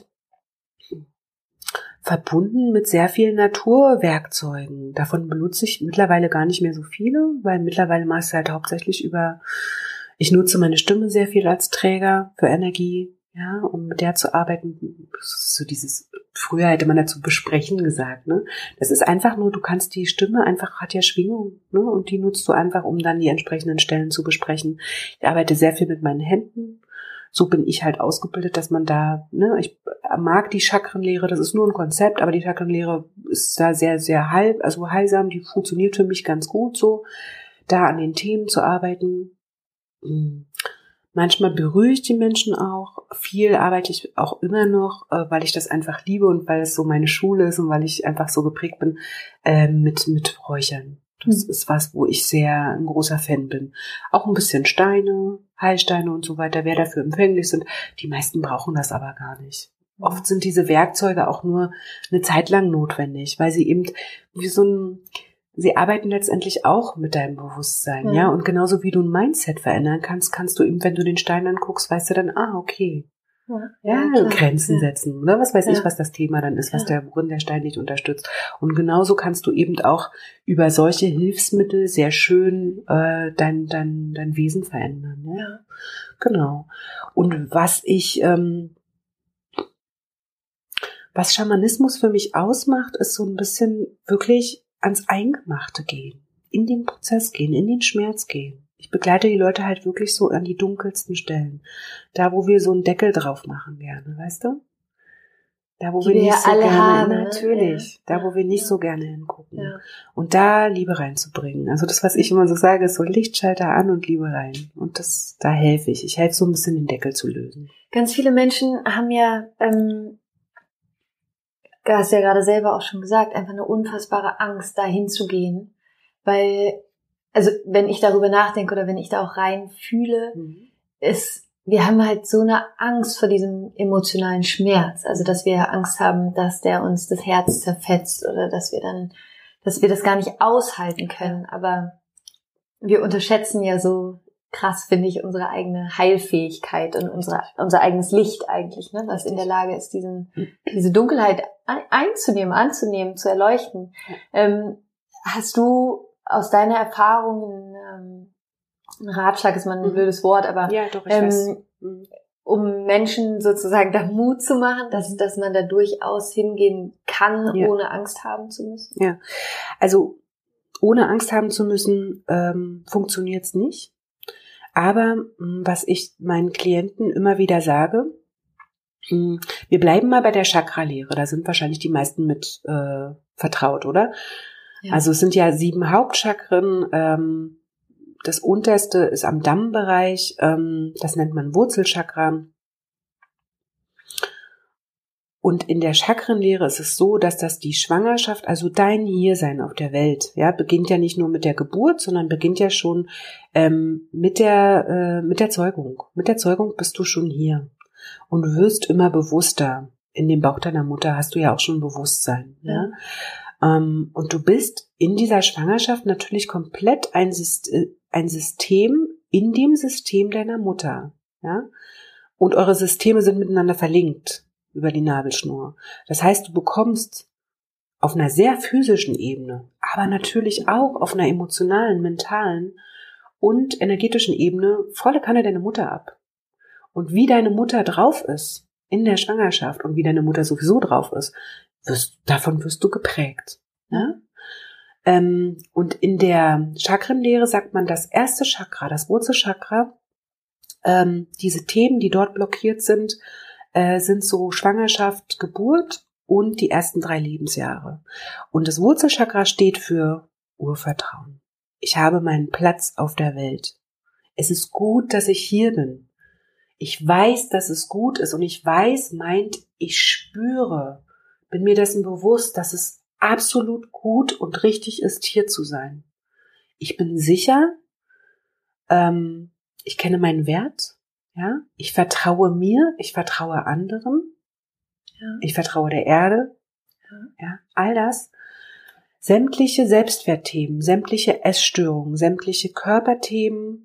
verbunden mit sehr vielen Naturwerkzeugen. Davon benutze ich mittlerweile gar nicht mehr so viele, weil mittlerweile mache ich es halt hauptsächlich ich nutze meine Stimme sehr viel als Träger für Energie. Ja, um mit der zu arbeiten, so dieses, früher hätte man dazu besprechen gesagt, ne? Das ist einfach nur, du kannst die Stimme einfach, hat ja Schwingung, ne? Und die nutzt du einfach, um dann die entsprechenden Stellen zu besprechen. Ich arbeite sehr viel mit meinen Händen. So bin ich halt ausgebildet, dass man da, ne, ich mag die Chakrenlehre, das ist nur ein Konzept, aber die Chakrenlehre ist da sehr, sehr heilsam, die funktioniert für mich ganz gut so, da an den Themen zu arbeiten. Manchmal berühre ich die Menschen auch. Viel arbeite ich auch immer noch, weil ich das einfach liebe und weil es so meine Schule ist und weil ich einfach so geprägt bin, mit Räuchern. Das ist was, wo ich sehr ein großer Fan bin. Auch ein bisschen Steine, Heilsteine und so weiter, wer dafür empfänglich sind. Die meisten brauchen das aber gar nicht. Oft sind diese Werkzeuge auch nur eine Zeit lang notwendig, weil sie eben wie sie arbeiten letztendlich auch mit deinem Bewusstsein, ja. Und genauso wie du ein Mindset verändern kannst, kannst du eben, wenn du den Stein anguckst, weißt du dann, okay. Ja, Grenzen setzen, oder was weiß ich, was das Thema dann ist, worin der Stein dich unterstützt. Und genauso kannst du eben auch über solche Hilfsmittel sehr schön dein Wesen verändern. Ja? Genau. Und was Schamanismus für mich ausmacht, ist so ein bisschen wirklich ans Eingemachte gehen, in den Prozess gehen, in den Schmerz gehen. Ich begleite die Leute halt wirklich so an die dunkelsten Stellen. Da, wo wir so einen Deckel drauf machen gerne, weißt du? Da, wo wir nicht so gerne, haben, natürlich, da, wo wir nicht so gerne hingucken. Ja. Und da Liebe reinzubringen. Also das, was ich immer so sage, ist so Lichtschalter an und Liebe rein. Und da helfe ich. Ich helfe so ein bisschen, den Deckel zu lösen. Ganz viele Menschen haben ja, du hast ja gerade selber auch schon gesagt, einfach eine unfassbare Angst, da hinzugehen. Weil, also wenn ich darüber nachdenke oder wenn ich da auch rein fühle, wir haben halt so eine Angst vor diesem emotionalen Schmerz. Also dass wir Angst haben, dass der uns das Herz zerfetzt oder dass wir das gar nicht aushalten können. Aber wir unterschätzen ja so krass, finde ich, unsere eigene Heilfähigkeit und unser eigenes Licht eigentlich, ne, was in der Lage ist, diese Dunkelheit anzunehmen, zu erleuchten. Hast du aus deiner Erfahrung ein Ratschlag ist mal ein blödes Wort, aber ja, doch, ich weiß. Um Menschen sozusagen da Mut zu machen, dass man da durchaus hingehen kann, ohne Angst haben zu müssen? Ja, also ohne Angst haben zu müssen, funktioniert's nicht. Aber was ich meinen Klienten immer wieder sage, wir bleiben mal bei der Chakralehre, da sind wahrscheinlich die meisten mit vertraut, oder? Ja. Also es sind ja 7 Hauptchakren, das unterste ist am Dammbereich, das nennt man Wurzelchakra. Und in der Chakrenlehre ist es so, dass das die Schwangerschaft, also dein Hiersein auf der Welt, ja, beginnt ja nicht nur mit der Geburt, sondern beginnt ja schon mit der Zeugung. Mit der Zeugung bist du schon hier und du wirst immer bewusster. In dem Bauch deiner Mutter hast du ja auch schon Bewusstsein, ja. Und du bist in dieser Schwangerschaft natürlich komplett ein System in dem System deiner Mutter, ja. Und eure Systeme sind miteinander verlinkt über die Nabelschnur. Das heißt, du bekommst auf einer sehr physischen Ebene, aber natürlich auch auf einer emotionalen, mentalen und energetischen Ebene volle Kanne deine Mutter ab. Und wie deine Mutter drauf ist in der Schwangerschaft und wie deine Mutter sowieso drauf ist, davon wirst du geprägt. Ja? Und in der Chakrenlehre sagt man, das erste Chakra, das Wurzelchakra, diese Themen, die dort blockiert sind so Schwangerschaft, Geburt und die ersten 3 Lebensjahre. Und das Wurzelchakra steht für Urvertrauen. Ich habe meinen Platz auf der Welt. Es ist gut, dass ich hier bin. Ich weiß, dass es gut ist und ich weiß, ich spüre, bin mir dessen bewusst, dass es absolut gut und richtig ist, hier zu sein. Ich bin sicher, ich kenne meinen Wert. Ja, ich vertraue mir, ich vertraue anderen, ich vertraue der Erde, ja, all das. Sämtliche Selbstwertthemen, sämtliche Essstörungen, sämtliche Körperthemen,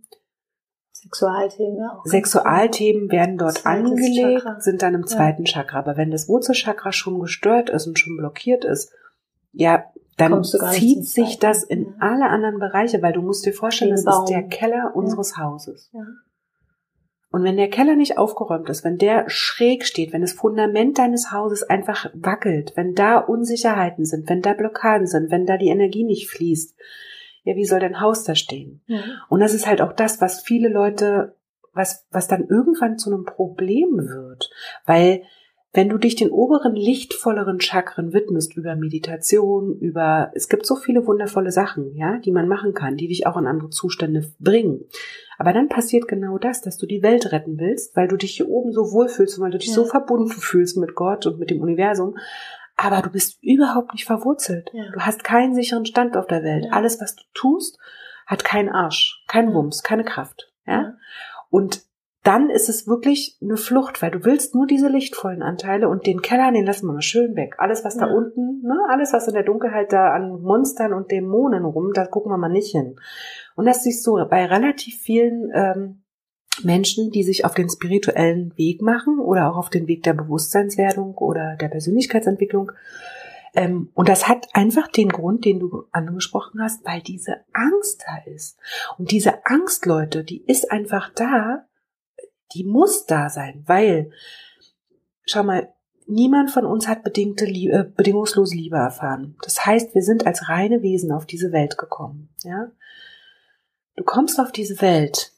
Sexualthemen werden dort angelegt, sind dann im zweiten Chakra. Aber wenn das Wurzelchakra schon gestört ist und schon blockiert ist, ja, dann zieht sich das in alle anderen Bereiche, weil du musst dir vorstellen, das ist der Keller unseres Hauses. Ja. Und wenn der Keller nicht aufgeräumt ist, wenn der schräg steht, wenn das Fundament deines Hauses einfach wackelt, wenn da Unsicherheiten sind, wenn da Blockaden sind, wenn da die Energie nicht fließt, ja, wie soll dein Haus da stehen? Ja. Und das ist halt auch das, was viele Leute, was dann irgendwann zu einem Problem wird. Weil wenn du dich den oberen, lichtvolleren Chakren widmest, über Meditation, es gibt so viele wundervolle Sachen, ja, die man machen kann, die dich auch in andere Zustände bringen. Aber dann passiert genau das, dass du die Welt retten willst, weil du dich hier oben so wohlfühlst und weil du dich so verbunden fühlst mit Gott und mit dem Universum. Aber du bist überhaupt nicht verwurzelt. Ja. Du hast keinen sicheren Stand auf der Welt. Ja. Alles, was du tust, hat keinen Arsch, keinen Wumms, keine Kraft. Ja? Und dann ist es wirklich eine Flucht, weil du willst nur diese lichtvollen Anteile und den Keller, den lassen wir mal schön weg. Alles, was da unten, ne, alles, was in der Dunkelheit da an Monstern und Dämonen rum, da gucken wir mal nicht hin. Und das siehst du bei relativ vielen Menschen, die sich auf den spirituellen Weg machen oder auch auf den Weg der Bewusstseinswerdung oder der Persönlichkeitsentwicklung. Und das hat einfach den Grund, den du angesprochen hast, weil diese Angst da ist. Und diese Angst, Leute, die ist einfach da, die muss da sein, weil, schau mal, niemand von uns hat bedingungslose Liebe erfahren. Das heißt, wir sind als reine Wesen auf diese Welt gekommen. Ja? Du kommst auf diese Welt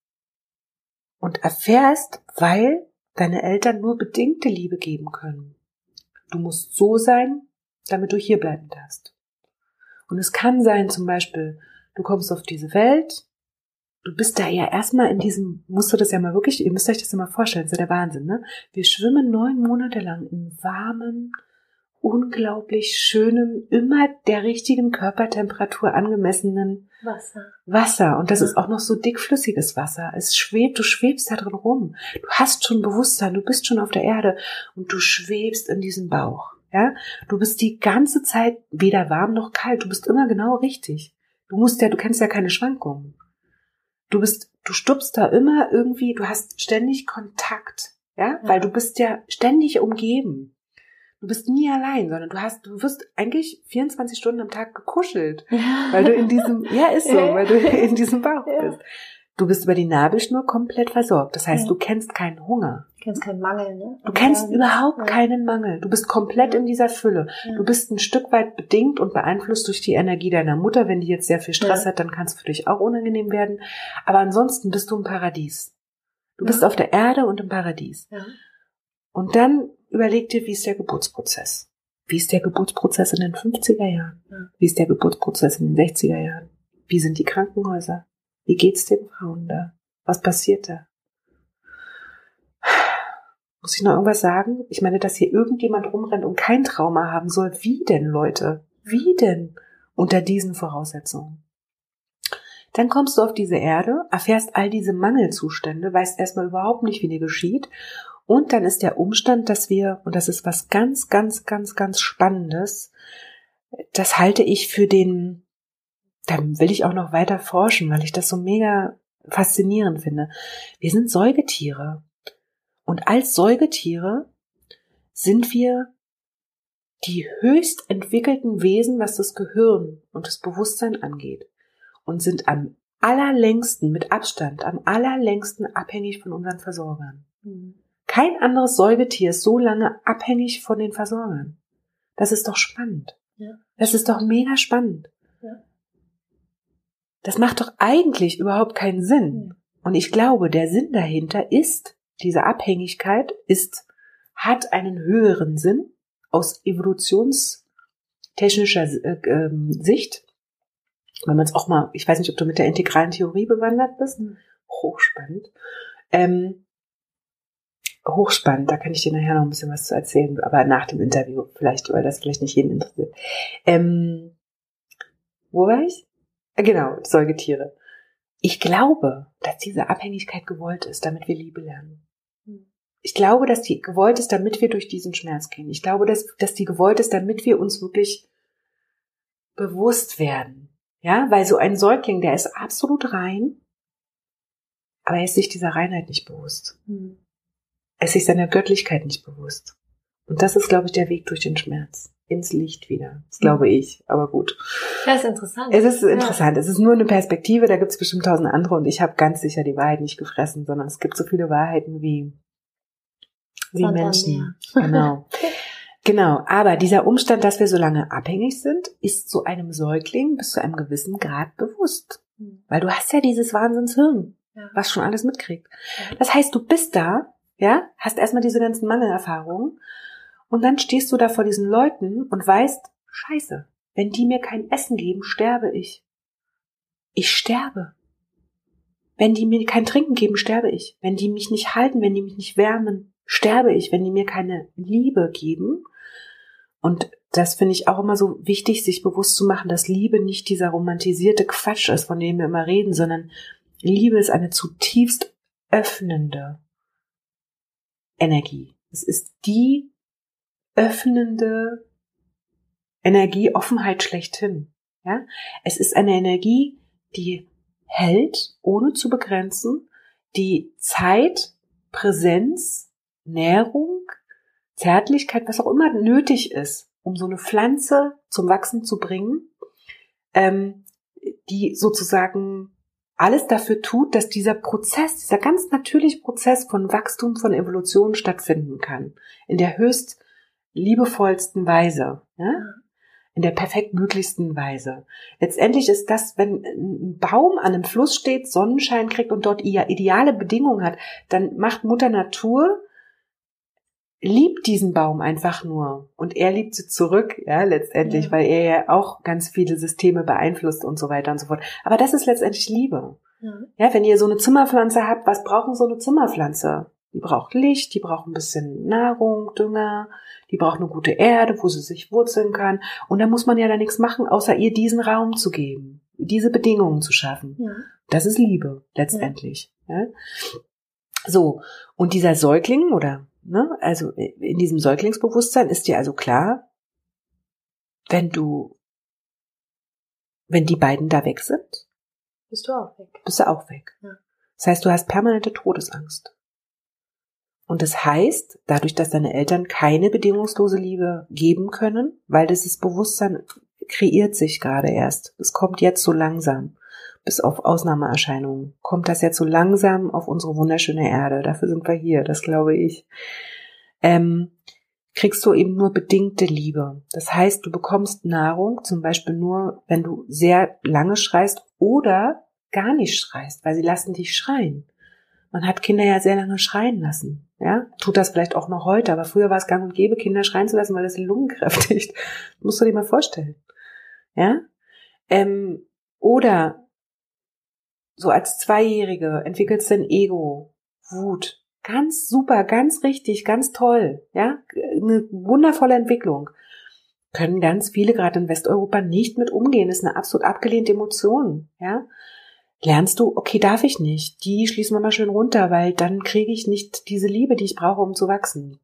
und erfährst, weil deine Eltern nur bedingte Liebe geben können. Du musst so sein, damit du hier bleiben darfst. Und es kann sein, zum Beispiel, du kommst auf diese Welt, du bist da ja erstmal in diesem, musst du das ja mal wirklich, ihr müsst euch das ja mal vorstellen, das ist ja der Wahnsinn, ne? Wir schwimmen 9 Monate lang in warmem, unglaublich schönem, immer der richtigen Körpertemperatur angemessenen Wasser. Und das ist auch noch so dickflüssiges Wasser. Du schwebst da drin rum. Du hast schon Bewusstsein, du bist schon auf der Erde und du schwebst in diesem Bauch. Ja? Du bist die ganze Zeit weder warm noch kalt. Du bist immer genau richtig. Du kennst ja keine Schwankungen. Du stupst da immer irgendwie, du hast ständig Kontakt, ja, weil du bist ja ständig umgeben. Du bist nie allein, sondern du wirst eigentlich 24 Stunden am Tag gekuschelt, weil du in diesem, weil du in diesem Bauch bist. Du bist über die Nabelschnur komplett versorgt. Das heißt, du kennst keinen Hunger. Du kennst keinen Mangel, ne? Du kennst überhaupt keinen Mangel. Du bist komplett in dieser Fülle. Ja. Du bist ein Stück weit bedingt und beeinflusst durch die Energie deiner Mutter. Wenn die jetzt sehr viel Stress hat, dann kann es für dich auch unangenehm werden. Aber ansonsten bist du im Paradies. Du bist auf der Erde und im Paradies. Ja. Und dann überleg dir, wie ist der Geburtsprozess? Wie ist der Geburtsprozess in den 50er Jahren? Ja. Wie ist der Geburtsprozess in den 60er Jahren? Wie sind die Krankenhäuser? Wie geht's den Frauen da? Was passiert da? Muss ich noch irgendwas sagen? Ich meine, dass hier irgendjemand rumrennt und kein Trauma haben soll. Wie denn, Leute? Wie denn unter diesen Voraussetzungen? Dann kommst du auf diese Erde, erfährst all diese Mangelzustände, weißt erstmal überhaupt nicht, wie dir geschieht. Und dann ist der Umstand, dass und das ist was ganz, ganz, ganz, ganz Spannendes, das halte ich da will ich auch noch weiter forschen, weil ich das so mega faszinierend finde. Wir sind Säugetiere. Und als Säugetiere sind wir die höchst entwickelten Wesen, was das Gehirn und das Bewusstsein angeht. Und sind am allerlängsten, mit Abstand, am allerlängsten abhängig von unseren Versorgern. Mhm. Kein anderes Säugetier ist so lange abhängig von den Versorgern. Das ist doch spannend. Ja. Das ist doch mega spannend. Ja. Das macht doch eigentlich überhaupt keinen Sinn. Und ich glaube, der Sinn dahinter ist, diese Abhängigkeit hat einen höheren Sinn aus evolutionstechnischer Sicht. Wenn man es auch mal, ich weiß nicht, ob du mit der integralen Theorie bewandert bist. Hochspannend. Hochspannend, da kann ich dir nachher noch ein bisschen was zu erzählen, aber nach dem Interview vielleicht, weil das vielleicht nicht jeden interessiert. Wo war ich? Genau, Säugetiere. Ich glaube, dass diese Abhängigkeit gewollt ist, damit wir Liebe lernen. Ich glaube, dass die gewollt ist, damit wir durch diesen Schmerz gehen. Ich glaube, dass die gewollt ist, damit wir uns wirklich bewusst werden. Ja, weil so ein Säugling, der ist absolut rein, aber er ist sich dieser Reinheit nicht bewusst. Er ist sich seiner Göttlichkeit nicht bewusst. Und das ist, glaube ich, der Weg durch den Schmerz. ins Licht wieder. Das glaube ich, aber gut. Das ist interessant. Es ist interessant. Es ist nur eine Perspektive, da gibt es bestimmt 1000 andere und ich habe ganz sicher die Wahrheit nicht gefressen, sondern es gibt so viele Wahrheiten wie Menschen. Genau. Genau, aber dieser Umstand, dass wir so lange abhängig sind, ist so einem Säugling bis zu einem gewissen Grad bewusst. Weil du hast ja dieses Wahnsinnshirn, was schon alles mitkriegt. Ja. Das heißt, du bist da, ja, hast erstmal diese ganzen Mangelerfahrungen und dann stehst du da vor diesen Leuten und weißt, Scheiße, wenn die mir kein Essen geben, sterbe ich. Ich sterbe. Wenn die mir kein Trinken geben, sterbe ich. Wenn die mich nicht halten, wenn die mich nicht wärmen, sterbe ich. Wenn die mir keine Liebe geben. Und das finde ich auch immer so wichtig, sich bewusst zu machen, dass Liebe nicht dieser romantisierte Quatsch ist, von dem wir immer reden, sondern Liebe ist eine zutiefst öffnende Energie. Es ist die öffnende Energie, Offenheit schlechthin. Ja? Es ist eine Energie, die hält, ohne zu begrenzen, die Zeit, Präsenz, Nährung, Zärtlichkeit, was auch immer nötig ist, um so eine Pflanze zum Wachsen zu bringen, die sozusagen alles dafür tut, dass dieser Prozess, dieser ganz natürliche Prozess von Wachstum, von Evolution stattfinden kann. In der höchst liebevollsten Weise, ja? In der perfekt möglichsten Weise. Letztendlich ist das, wenn ein Baum an einem Fluss steht, Sonnenschein kriegt und dort ideale Bedingungen hat, dann macht Mutter Natur, liebt diesen Baum einfach nur und er liebt sie zurück, ja, letztendlich, weil er ja auch ganz viele Systeme beeinflusst und so weiter und so fort. Aber das ist letztendlich Liebe. Ja, wenn ihr so eine Zimmerpflanze habt, was braucht so eine Zimmerpflanze? Die braucht Licht, die braucht ein bisschen Nahrung, Dünger, die braucht eine gute Erde, wo sie sich wurzeln kann. Und da muss man ja da nichts machen, außer ihr diesen Raum zu geben, diese Bedingungen zu schaffen. Ja. Das ist Liebe, letztendlich. Ja. So, und dieser Säugling oder also in diesem Säuglingsbewusstsein ist dir also klar, wenn die beiden da weg sind, bist du auch weg. Bist du auch weg. Ja. Das heißt, du hast permanente Todesangst. Und das heißt, dadurch, dass deine Eltern keine bedingungslose Liebe geben können, weil dieses Bewusstsein kreiert sich gerade erst. Es kommt jetzt so langsam. Bis auf Ausnahmeerscheinungen kommt das jetzt so langsam auf unsere wunderschöne Erde. Dafür sind wir hier, das glaube ich. Kriegst du eben nur bedingte Liebe. Das heißt, du bekommst Nahrung, zum Beispiel nur, wenn du sehr lange schreist oder gar nicht schreist, weil sie lassen dich schreien. Man hat Kinder ja sehr lange schreien lassen. Ja, tut das vielleicht auch noch heute, aber früher war es gang und gäbe, Kinder schreien zu lassen, weil das die Lungen kräftigt. Das musst du dir mal vorstellen. Ja, oder so als Zweijährige entwickelst du ein Ego, Wut. Ganz super, ganz richtig, ganz toll. Ja, eine wundervolle Entwicklung. Können ganz viele gerade in Westeuropa nicht mit umgehen. Das ist eine absolut abgelehnte Emotion. Ja, lernst du, okay, darf ich nicht. Die schließen wir mal schön runter, weil dann kriege ich nicht diese Liebe, die ich brauche, um zu wachsen.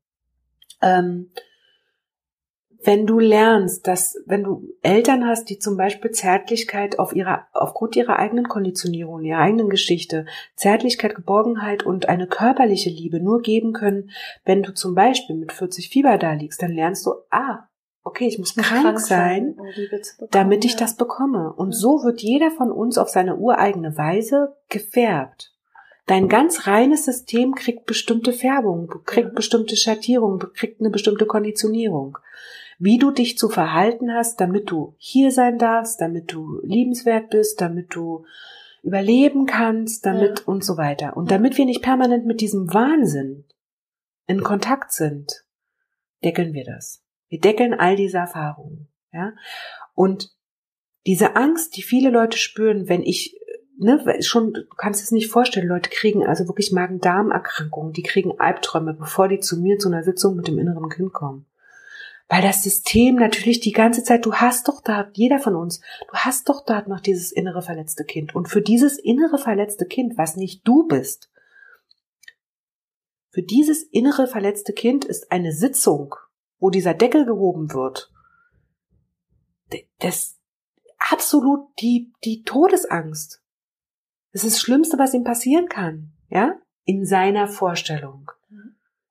Wenn du lernst, dass, wenn du Eltern hast, die zum Beispiel Zärtlichkeit aufgrund ihrer eigenen Konditionierung, ihrer eigenen Geschichte, Zärtlichkeit, Geborgenheit und eine körperliche Liebe nur geben können, wenn du zum Beispiel mit 40 Fieber da liegst, dann lernst du, okay, ich muss krank sein, damit ich das bekomme. Und so wird jeder von uns auf seine ureigene Weise gefärbt. Dein ganz reines System kriegt bestimmte Färbung, kriegt bestimmte Schattierung, kriegt eine bestimmte Konditionierung. Wie du dich zu verhalten hast, damit du hier sein darfst, damit du liebenswert bist, damit du überleben kannst, damit und so weiter. Und damit wir nicht permanent mit diesem Wahnsinn in Kontakt sind, deckeln wir das. Wir deckeln all diese Erfahrungen. Ja? Und diese Angst, die viele Leute spüren, wenn du kannst es nicht vorstellen, Leute kriegen also wirklich Magen-Darm-Erkrankungen, die kriegen Albträume, bevor die zu mir zu einer Sitzung mit dem inneren Kind kommen. Weil das System natürlich die ganze Zeit, jeder von uns, du hast doch dort noch dieses innere verletzte Kind. Und für dieses innere verletzte Kind, was nicht du bist, für dieses innere verletzte Kind ist eine Sitzung, wo dieser Deckel gehoben wird, das absolut die Todesangst. Das ist das Schlimmste, was ihm passieren kann, ja, in seiner Vorstellung.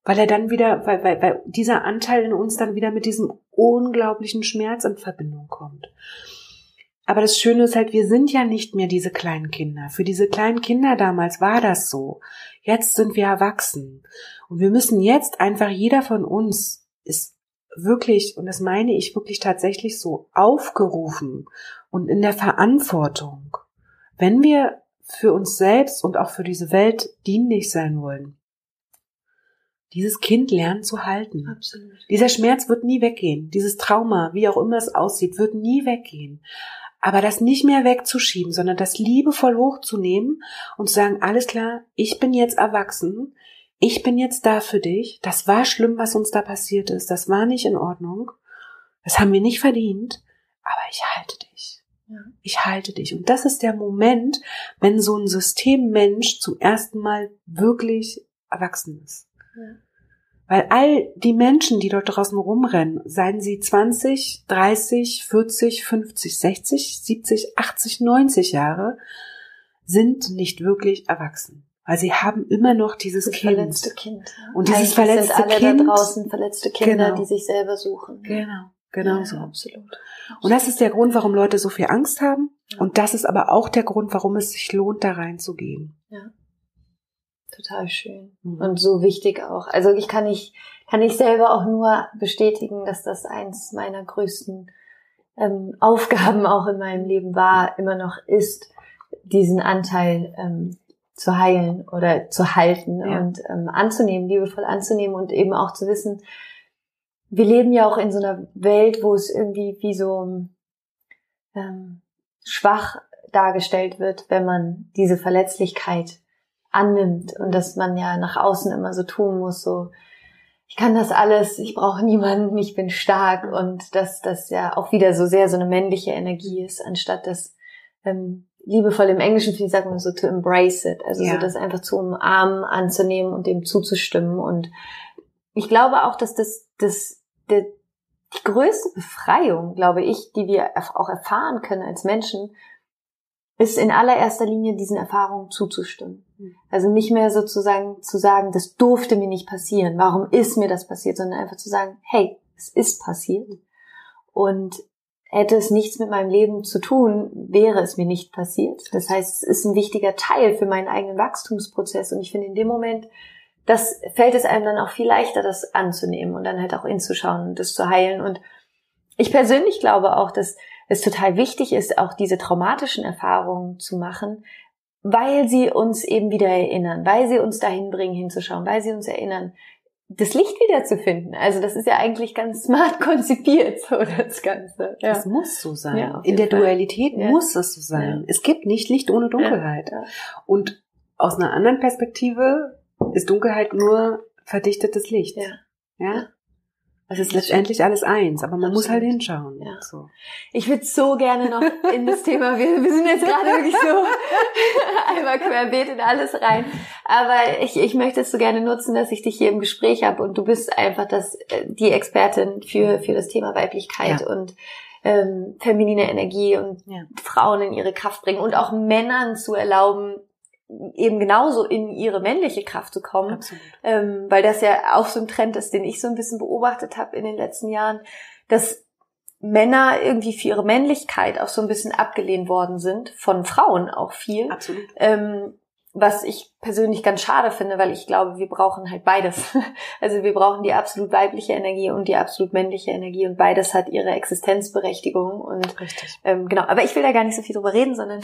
weil er dann wieder, weil dieser Anteil in uns dann wieder mit diesem unglaublichen Schmerz in Verbindung kommt. Aber das Schöne ist halt, wir sind ja nicht mehr diese kleinen Kinder. Für diese kleinen Kinder damals war das so. Jetzt sind wir erwachsen. Und wir müssen jetzt einfach, jeder von uns ist wirklich, und das meine ich wirklich tatsächlich so, aufgerufen und in der Verantwortung, wenn wir für uns selbst und auch für diese Welt dienlich sein wollen, dieses Kind lernen zu halten. Absolut. Dieser Schmerz wird nie weggehen. Dieses Trauma, wie auch immer es aussieht, wird nie weggehen. Aber das nicht mehr wegzuschieben, sondern das liebevoll hochzunehmen und zu sagen, alles klar, ich bin jetzt erwachsen, ich bin jetzt da für dich, das war schlimm, was uns da passiert ist, das war nicht in Ordnung, das haben wir nicht verdient, aber ich halte dich. Ja. Ich halte dich. Und das ist der Moment, wenn so ein Systemmensch zum ersten Mal wirklich erwachsen ist. Ja. Weil all die Menschen, die dort draußen rumrennen, seien sie 20, 30, 40, 50, 60, 70, 80, 90 Jahre, sind nicht wirklich erwachsen. Weil sie haben immer noch dieses Kind. Verletzte Kind. Ja. Und dieses verletzte sind alle Kind. Da draußen verletzte Kinder, genau. Die sich selber suchen. Genau ja, so. Absolut. Und das ist der Grund, warum Leute so viel Angst haben. Ja. Und das ist aber auch der Grund, warum es sich lohnt, da reinzugehen. Ja. Total schön. Und so wichtig auch. Also kann ich selber auch nur bestätigen, dass das eins meiner größten Aufgaben auch in meinem Leben war, immer noch ist, diesen Anteil zu heilen oder zu halten und anzunehmen, liebevoll anzunehmen und eben auch zu wissen, wir leben ja auch in so einer Welt, wo es irgendwie wie so schwach dargestellt wird, wenn man diese Verletzlichkeit annimmt und dass man ja nach außen immer so tun muss, so ich kann das alles, ich brauche niemanden, ich bin stark und dass das ja auch wieder so sehr so eine männliche Energie ist, anstatt das liebevoll im Englischen, finde ich, sagt man so to embrace it, also so das einfach zu umarmen, anzunehmen und dem zuzustimmen. Und ich glaube auch, dass die größte Befreiung, glaube ich, die wir auch erfahren können als Menschen, ist in allererster Linie diesen Erfahrungen zuzustimmen. Also nicht mehr sozusagen zu sagen, das durfte mir nicht passieren, warum ist mir das passiert, sondern einfach zu sagen, hey, es ist passiert und hätte es nichts mit meinem Leben zu tun, wäre es mir nicht passiert. Das heißt, es ist ein wichtiger Teil für meinen eigenen Wachstumsprozess und ich finde in dem Moment, das fällt es einem dann auch viel leichter, das anzunehmen und dann halt auch hinzuschauen und das zu heilen. Und ich persönlich glaube auch, dass es total wichtig ist, auch diese traumatischen Erfahrungen zu machen, weil sie uns eben wieder erinnern, weil sie uns dahin bringen, hinzuschauen, weil sie uns erinnern, das Licht wiederzufinden. Also das ist ja eigentlich ganz smart konzipiert, so das Ganze. Ja. Das muss so sein. Ja, in der Dualität muss es so sein. Ja. Es gibt nicht Licht ohne Dunkelheit. Ja. Und aus einer anderen Perspektive ist Dunkelheit nur verdichtetes Licht. Ja? Es ist letztendlich alles eins, aber man muss halt hinschauen. Ja. So. Ich würde so gerne noch in das Thema, wir sind jetzt gerade wirklich so einmal querbeet in alles rein, aber ich möchte es so gerne nutzen, dass ich dich hier im Gespräch habe und du bist einfach die Expertin für das Thema Weiblichkeit und feminine Energie und Frauen in ihre Kraft bringen und auch Männern zu erlauben, eben genauso in ihre männliche Kraft zu kommen. Absolut. Weil das ja auch so ein Trend ist, den ich so ein bisschen beobachtet habe in den letzten Jahren, dass Männer irgendwie für ihre Männlichkeit auch so ein bisschen abgelehnt worden sind, von Frauen auch viel. Absolut. Was ich persönlich ganz schade finde, weil ich glaube, wir brauchen halt beides. Also wir brauchen die absolut weibliche Energie und die absolut männliche Energie und beides hat ihre Existenzberechtigung. Und richtig. Genau, aber ich will da gar nicht so viel drüber reden, sondern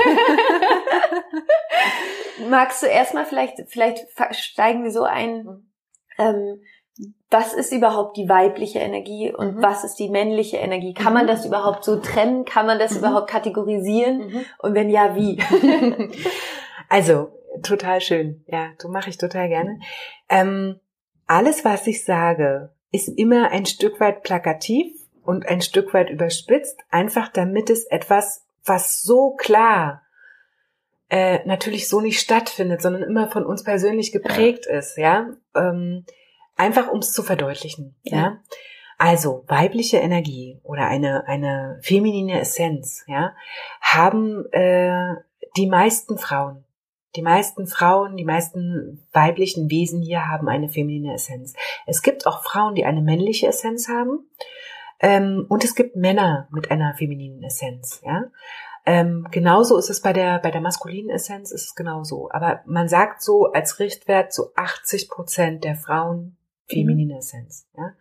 magst du erstmal vielleicht steigen wir so ein, was ist überhaupt die weibliche Energie und was ist die männliche Energie? Kann man das überhaupt so trennen? Kann man das überhaupt kategorisieren? Und wenn ja, wie? Also, total schön. Ja, mache ich total gerne. Alles, was ich sage, ist immer ein Stück weit plakativ und ein Stück weit überspitzt, einfach damit es etwas, was so klar natürlich so nicht stattfindet, sondern immer von uns persönlich geprägt ist, ja. Einfach um es zu verdeutlichen, ja. Also, weibliche Energie oder eine feminine Essenz, ja, haben die meisten Frauen. Die meisten Frauen, die meisten weiblichen Wesen hier haben eine feminine Essenz. Es gibt auch Frauen, die eine männliche Essenz haben. Und es gibt Männer mit einer femininen Essenz, ja. Genauso ist es bei der maskulinen Essenz ist es genauso. Aber man sagt so als Richtwert so 80% der Frauen feminine Essenz, ja.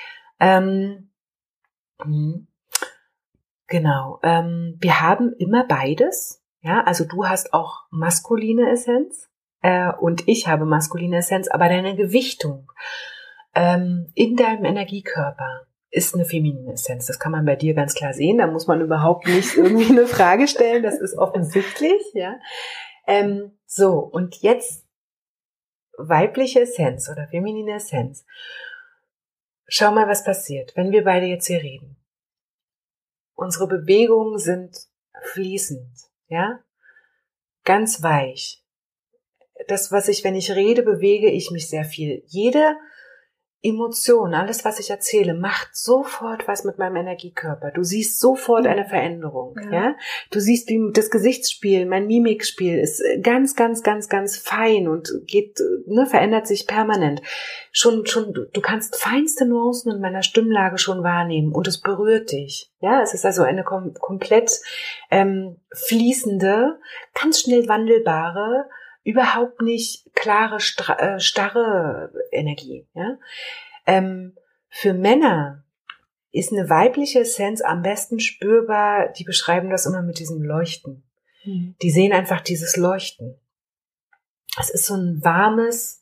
Genau. Wir haben immer beides, ja. Also du hast auch maskuline Essenz und ich habe maskuline Essenz, aber deine Gewichtung in deinem Energiekörper ist eine feminine Essenz. Das kann man bei dir ganz klar sehen. Da muss man überhaupt nicht irgendwie eine Frage stellen. Das ist offensichtlich, ja. So, und jetzt weibliche Essenz oder feminine Essenz. Schau mal, was passiert, wenn wir beide jetzt hier reden. Unsere Bewegungen sind fließend, ja. Ganz weich. Das, wenn ich rede, bewege ich mich sehr viel. Jede Emotion, alles, was ich erzähle, macht sofort was mit meinem Energiekörper. Du siehst sofort eine Veränderung, ja. Du siehst, wie das Gesichtsspiel, mein Mimikspiel ist ganz, ganz, ganz, ganz fein und verändert sich permanent. Du kannst feinste Nuancen in meiner Stimmlage schon wahrnehmen und es berührt dich, ja. Es ist also eine komplett fließende, ganz schnell wandelbare, überhaupt nicht klare, starre Energie. Ja? Für Männer ist eine weibliche Essenz am besten spürbar, die beschreiben das immer mit diesem Leuchten. Die sehen einfach dieses Leuchten. Es ist so ein warmes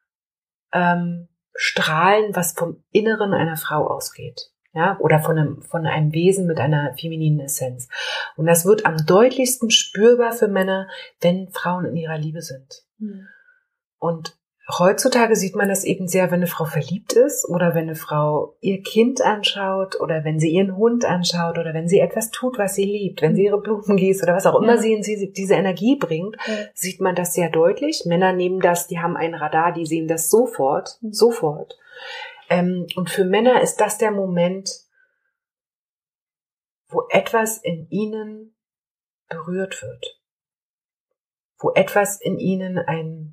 Strahlen, was vom Inneren einer Frau ausgeht. Ja, oder von einem Wesen mit einer femininen Essenz. Und das wird am deutlichsten spürbar für Männer, wenn Frauen in ihrer Liebe sind. Und heutzutage sieht man das eben sehr, wenn eine Frau verliebt ist oder wenn eine Frau ihr Kind anschaut oder wenn sie ihren Hund anschaut oder wenn sie etwas tut, was sie liebt, wenn sie ihre Blumen gießt oder was auch immer sie in diese Energie bringt, sieht man das sehr deutlich. Männer nehmen das, die haben ein Radar, die sehen das sofort. Und für Männer ist das der Moment, wo etwas in ihnen berührt wird. Wo etwas in ihnen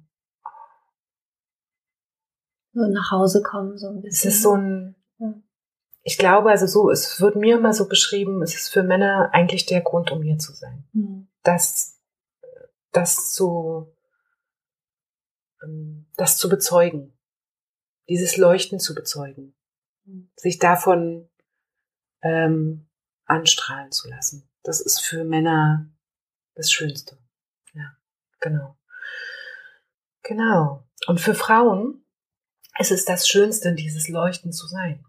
so nach Hause kommen, so ein bisschen. Es ist so ein, ich glaube, also es wird mir immer so beschrieben, es ist für Männer eigentlich der Grund, um hier zu sein. Das zu bezeugen. Dieses Leuchten zu bezeugen. Sich davon anstrahlen zu lassen. Das ist für Männer das Schönste. Ja, genau. Genau. Und für Frauen ist es das Schönste, dieses Leuchten zu sein.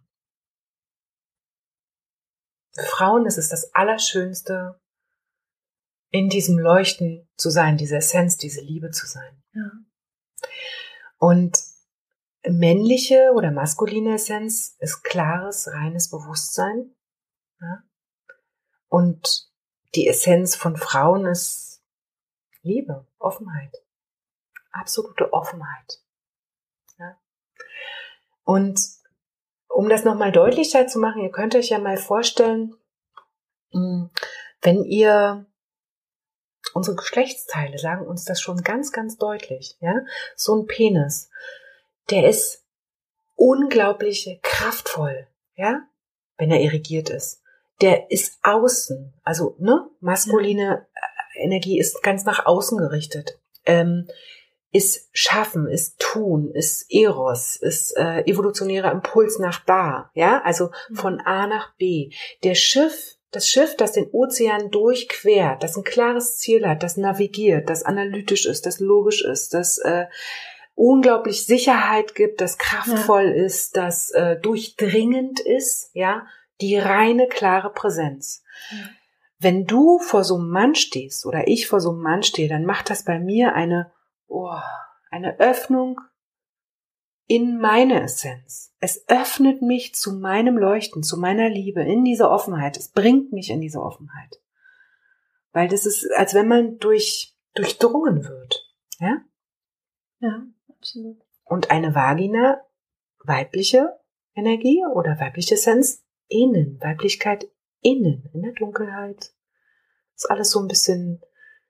Für Frauen ist es das Allerschönste, in diesem Leuchten zu sein, diese Essenz, diese Liebe zu sein. Ja. Und männliche oder maskuline Essenz ist klares, reines Bewusstsein. Ja? Und die Essenz von Frauen ist Liebe, Offenheit. Absolute Offenheit. Ja? Und um das nochmal deutlicher zu machen, ihr könnt euch ja mal vorstellen, wenn ihr unsere Geschlechtsteile sagen uns das schon ganz, ganz deutlich. Ja? So ein Penis, der ist unglaublich kraftvoll, ja, wenn er irrigiert ist. Der ist außen, also maskuline Energie ist ganz nach außen gerichtet. Ist Schaffen, ist Tun, ist Eros, ist evolutionärer Impuls nach da, ja, also von A nach B. Das Schiff, das den Ozean durchquert, das ein klares Ziel hat, das navigiert, das analytisch ist, das logisch ist, das unglaublich Sicherheit gibt, das kraftvoll ist, das durchdringend ist, ja, die reine, klare Präsenz. Ja. Wenn du vor so einem Mann stehst oder ich vor so einem Mann stehe, dann macht das bei mir eine Öffnung in meine Essenz. Es öffnet mich zu meinem Leuchten, zu meiner Liebe, in diese Offenheit. Es bringt mich in diese Offenheit. Weil das ist, als wenn man durchdrungen wird. Ja? Ja, absolut. Und eine Vagina, weibliche Energie oder weibliche Essenz, innen, Weiblichkeit innen, in der Dunkelheit. Ist alles so ein bisschen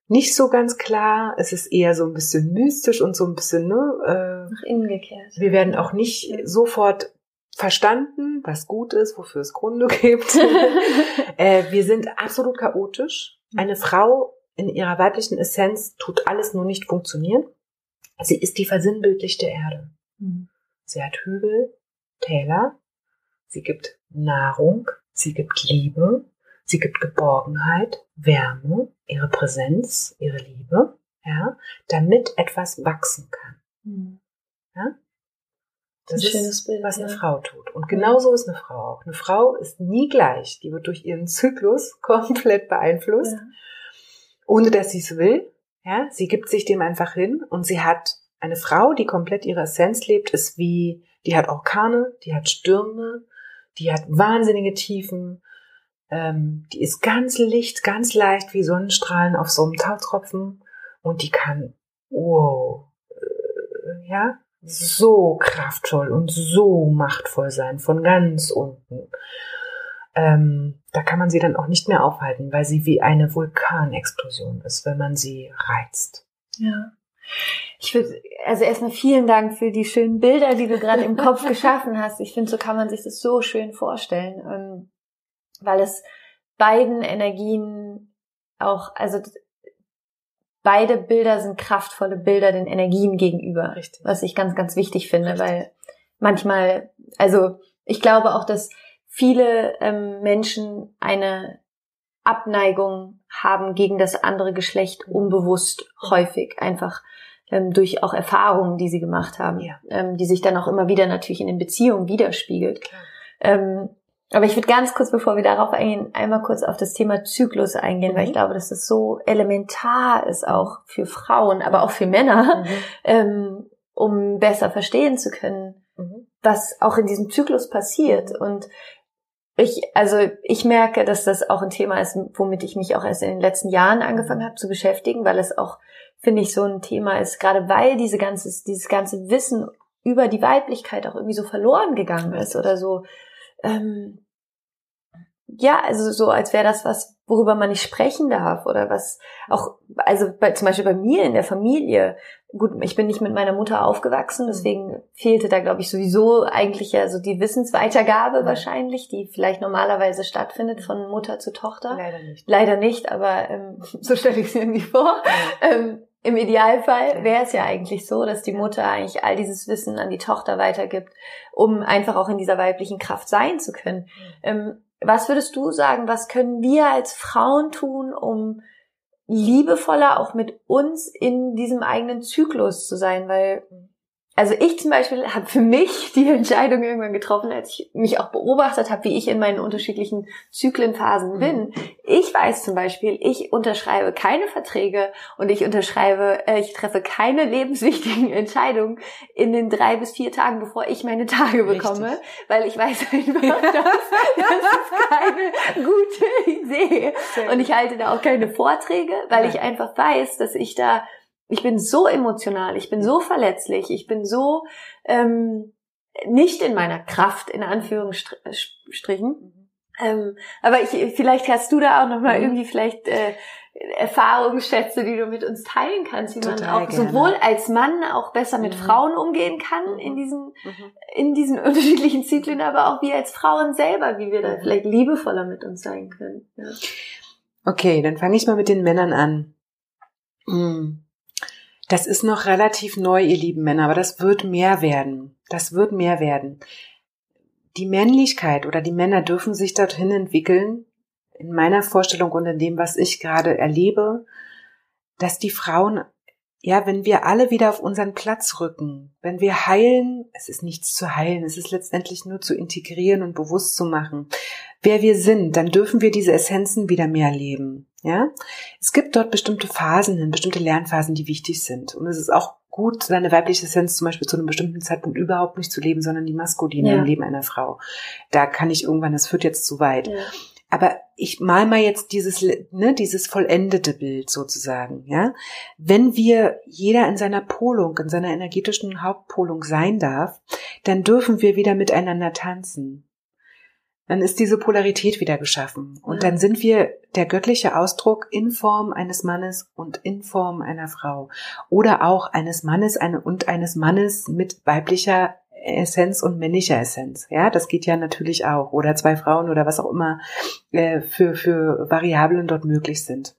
nicht so ganz klar. Es ist eher so ein bisschen mystisch und so ein bisschen, nach innen gekehrt. Wir werden auch nicht sofort verstanden, was gut ist, wofür es Gründe gibt. Wir sind absolut chaotisch. Eine Frau in ihrer weiblichen Essenz tut alles nur nicht funktionieren. Sie ist die versinnbildlichte Erde. Sie hat Hügel, Täler. Sie gibt Nahrung. Sie gibt Liebe. Sie gibt Geborgenheit, Wärme, ihre Präsenz, ihre Liebe, ja, damit etwas wachsen kann. Ja? Das ist ein schönes Bild, was eine Frau tut. Und genauso ist eine Frau auch. Eine Frau ist nie gleich. Die wird durch ihren Zyklus komplett beeinflusst, ohne dass sie es will. Ja? Sie gibt sich dem einfach hin und sie hat eine Frau, die komplett ihre Essenz lebt, ist wie, die hat Orkane, die hat Stürme, die hat wahnsinnige Tiefen. Die ist ganz licht, ganz leicht wie Sonnenstrahlen auf so einem Tautropfen und die kann, so kraftvoll und so machtvoll sein, von ganz unten. Da kann man sie dann auch nicht mehr aufhalten, weil sie wie eine Vulkanexplosion ist, wenn man sie reizt. Ja. Ich würde, also erstmal vielen Dank für die schönen Bilder, die du gerade im Kopf geschaffen hast. Ich finde, so kann man sich das so schön vorstellen. Weil es beiden Energien auch, also beide Bilder sind kraftvolle Bilder den Energien gegenüber. Richtig. Was ich ganz, ganz wichtig finde, weil manchmal, also ich glaube auch, dass viele Menschen eine Abneigung haben gegen das andere Geschlecht unbewusst häufig, einfach durch auch Erfahrungen, die sie gemacht haben, die sich dann auch immer wieder natürlich in den Beziehungen widerspiegelt. Aber ich würde ganz kurz, bevor wir darauf eingehen, einmal kurz auf das Thema Zyklus eingehen, weil ich glaube, dass das so elementar ist, auch für Frauen, aber auch für Männer, um besser verstehen zu können, was auch in diesem Zyklus passiert. Und ich merke, dass das auch ein Thema ist, womit ich mich auch erst in den letzten Jahren angefangen habe zu beschäftigen, weil es auch, finde ich, so ein Thema ist, gerade weil dieses ganze Wissen über die Weiblichkeit auch irgendwie so verloren gegangen ist oder so. Also so, als wäre das was, worüber man nicht sprechen darf oder was auch, also zum Beispiel bei mir in der Familie, gut, ich bin nicht mit meiner Mutter aufgewachsen, deswegen fehlte da, glaube ich, sowieso eigentlich ja so die Wissensweitergabe wahrscheinlich, die vielleicht normalerweise stattfindet von Mutter zu Tochter. Leider nicht, aber so stelle ich es mir irgendwie vor. Im Idealfall wäre es ja eigentlich so, dass die Mutter eigentlich all dieses Wissen an die Tochter weitergibt, um einfach auch in dieser weiblichen Kraft sein zu können. Was würdest du sagen, was können wir als Frauen tun, um liebevoller auch mit uns in diesem eigenen Zyklus zu sein? Weil, also ich zum Beispiel habe für mich die Entscheidung irgendwann getroffen, als ich mich auch beobachtet habe, wie ich in meinen unterschiedlichen Zyklenphasen bin. Ich weiß zum Beispiel, ich unterschreibe keine Verträge und ich treffe keine lebenswichtigen Entscheidungen in den 3 bis 4 Tagen, bevor ich meine Tage bekomme, weil ich weiß einfach, das ist keine gute Idee. Und ich halte da auch keine Vorträge, weil ich einfach weiß, dass ich bin so emotional, ich bin so verletzlich, ich bin so nicht in meiner Kraft, in Anführungsstrichen. Aber vielleicht hast du da auch nochmal irgendwie vielleicht Erfahrungsschätze, die du mit uns teilen kannst, wie man auch sowohl als Mann auch besser mit Frauen umgehen kann in diesen unterschiedlichen Zyklen, aber auch wir als Frauen selber, wie wir da vielleicht liebevoller mit uns sein können. Ja. Okay, dann fange ich mal mit den Männern an. Das ist noch relativ neu, ihr lieben Männer, aber das wird mehr werden. Die Männlichkeit oder die Männer dürfen sich dorthin entwickeln, in meiner Vorstellung und in dem, was ich gerade erlebe, dass die Frauen, wenn wir alle wieder auf unseren Platz rücken, wenn wir heilen, es ist nichts zu heilen, es ist letztendlich nur zu integrieren und bewusst zu machen, wer wir sind, dann dürfen wir diese Essenzen wieder mehr leben. Ja, es gibt dort bestimmte Phasen, bestimmte Lernphasen, die wichtig sind. Und es ist auch gut, seine weibliche Essenz zum Beispiel zu einem bestimmten Zeitpunkt überhaupt nicht zu leben, sondern die maskuline im Leben einer Frau. Da kann ich irgendwann, das führt jetzt zu weit. Ja. Aber ich mal mal jetzt dieses vollendete Bild sozusagen, ja. Wenn wir jeder in seiner Polung, in seiner energetischen Hauptpolung sein darf, dann dürfen wir wieder miteinander tanzen. dann ist diese Polarität wieder geschaffen. Und dann sind wir der göttliche Ausdruck in Form eines Mannes und in Form einer Frau. Oder auch eines Mannes und eines Mannes mit weiblicher Essenz und männlicher Essenz. Ja, das geht ja natürlich auch. Oder zwei Frauen oder was auch immer für Variablen dort möglich sind.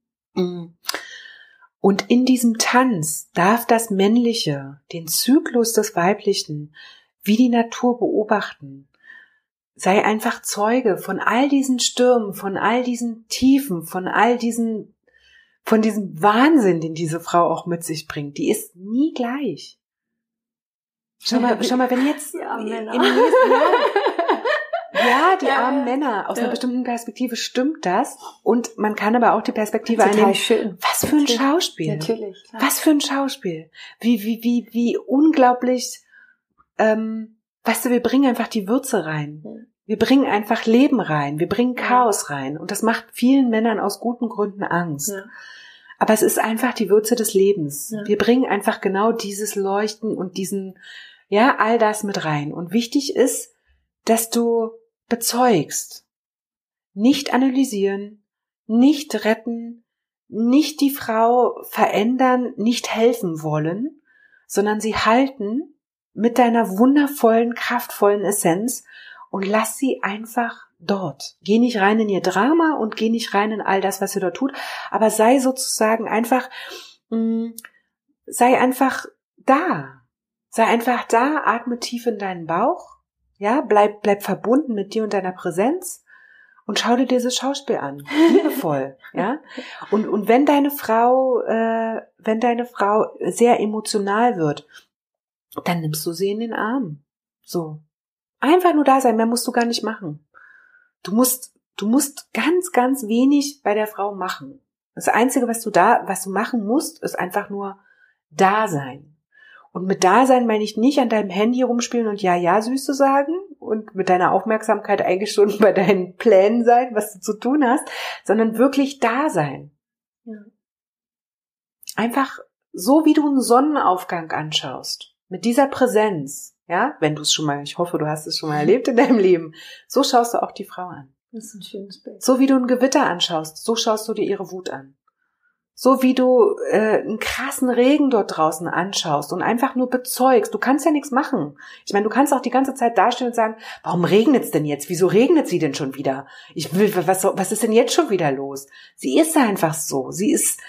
Und in diesem Tanz darf das Männliche den Zyklus des Weiblichen wie die Natur beobachten. Sei einfach Zeuge von all diesen Stürmen, von all diesen Tiefen, von diesem Wahnsinn, den diese Frau auch mit sich bringt. Die ist nie gleich. Schau mal, wenn jetzt die armen Männer. Die armen Männer. Aus einer bestimmten Perspektive stimmt das. Und man kann aber auch die Perspektive einnehmen. Schön. Was für ein Schauspiel. Natürlich. Klar. Was für ein Schauspiel. Wie unglaublich, weißt du, wir bringen einfach die Würze rein. Ja. Wir bringen einfach Leben rein. Wir bringen Chaos rein. Und das macht vielen Männern aus guten Gründen Angst. Ja. Aber es ist einfach die Würze des Lebens. Ja. Wir bringen einfach genau dieses Leuchten und all das mit rein. Und wichtig ist, dass du bezeugst. Nicht analysieren, nicht retten, nicht die Frau verändern, nicht helfen wollen, sondern sie halten mit deiner wundervollen, kraftvollen Essenz und lass sie einfach dort. Geh nicht rein in ihr Drama und geh nicht rein in all das, was sie dort tut, aber sei sozusagen einfach, sei einfach da. Sei einfach da, atme tief in deinen Bauch, ja, bleib verbunden mit dir und deiner Präsenz und schau dir dieses Schauspiel an, liebevoll, ja. Und wenn deine Frau sehr emotional wird, dann nimmst du sie in den Arm, so. Einfach nur da sein, mehr musst du gar nicht machen. Du musst ganz, ganz wenig bei der Frau machen. Das Einzige, was du machen musst, ist einfach nur da sein. Und mit da sein meine ich nicht an deinem Handy rumspielen und ja, Süße sagen und mit deiner Aufmerksamkeit eigentlich schon bei deinen Plänen sein, was du zu tun hast, sondern wirklich da sein. Ja. Einfach so, wie du einen Sonnenaufgang anschaust, mit dieser Präsenz. Ja, wenn du es schon mal, ich hoffe, du hast es schon mal erlebt in deinem Leben. So schaust du auch die Frau an. Das ist ein schönes Bild. So wie du ein Gewitter anschaust, so schaust du dir ihre Wut an. So wie du einen krassen Regen dort draußen anschaust und einfach nur bezeugst. Du kannst ja nichts machen. Ich meine, du kannst auch die ganze Zeit dastehen und sagen, warum regnet es denn jetzt? Wieso regnet sie denn schon wieder? Was ist denn jetzt schon wieder los? Sie ist einfach so. Sie ist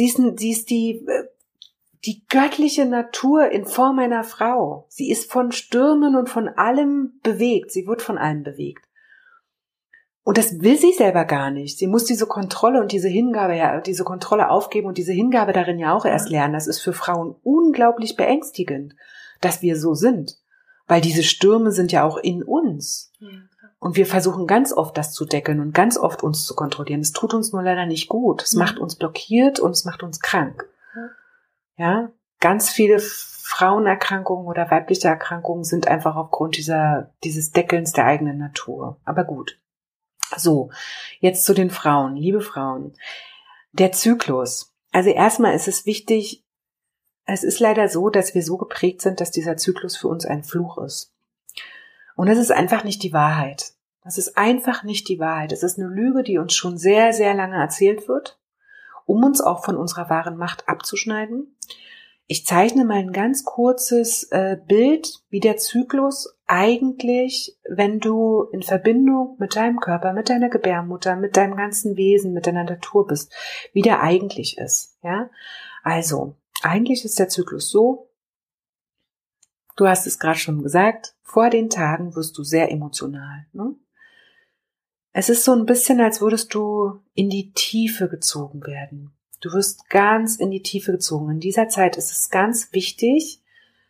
die göttliche Natur in Form einer Frau. Sie ist von Stürmen und von allem bewegt. Sie wird von allem bewegt. Und das will sie selber gar nicht. Sie muss diese Kontrolle und diese Kontrolle aufgeben und diese Hingabe darin ja auch erst lernen. Das ist für Frauen unglaublich beängstigend, dass wir so sind. Weil diese Stürme sind ja auch in uns. Ja. Und wir versuchen ganz oft das zu deckeln und ganz oft uns zu kontrollieren. Es tut uns nur leider nicht gut. Es macht uns blockiert und es macht uns krank. Ja, ganz viele Frauenerkrankungen oder weibliche Erkrankungen sind einfach aufgrund dieses Deckelns der eigenen Natur. Aber gut. So, jetzt zu den Frauen. Liebe Frauen, der Zyklus. Also erstmal ist es wichtig, es ist leider so, dass wir so geprägt sind, dass dieser Zyklus für uns ein Fluch ist. Und das ist einfach nicht die Wahrheit. Das ist einfach nicht die Wahrheit. Es ist eine Lüge, die uns schon sehr, sehr lange erzählt wird, um uns auch von unserer wahren Macht abzuschneiden. Ich zeichne mal ein ganz kurzes Bild, wie der Zyklus eigentlich, wenn du in Verbindung mit deinem Körper, mit deiner Gebärmutter, mit deinem ganzen Wesen, mit deiner Natur bist, wie der eigentlich ist. Ja, also eigentlich ist der Zyklus so. Du hast es gerade schon gesagt. Vor den Tagen wirst du sehr emotional. Ne? Es ist so ein bisschen, als würdest du in die Tiefe gezogen werden. Du wirst ganz in die Tiefe gezogen. In dieser Zeit ist es ganz wichtig,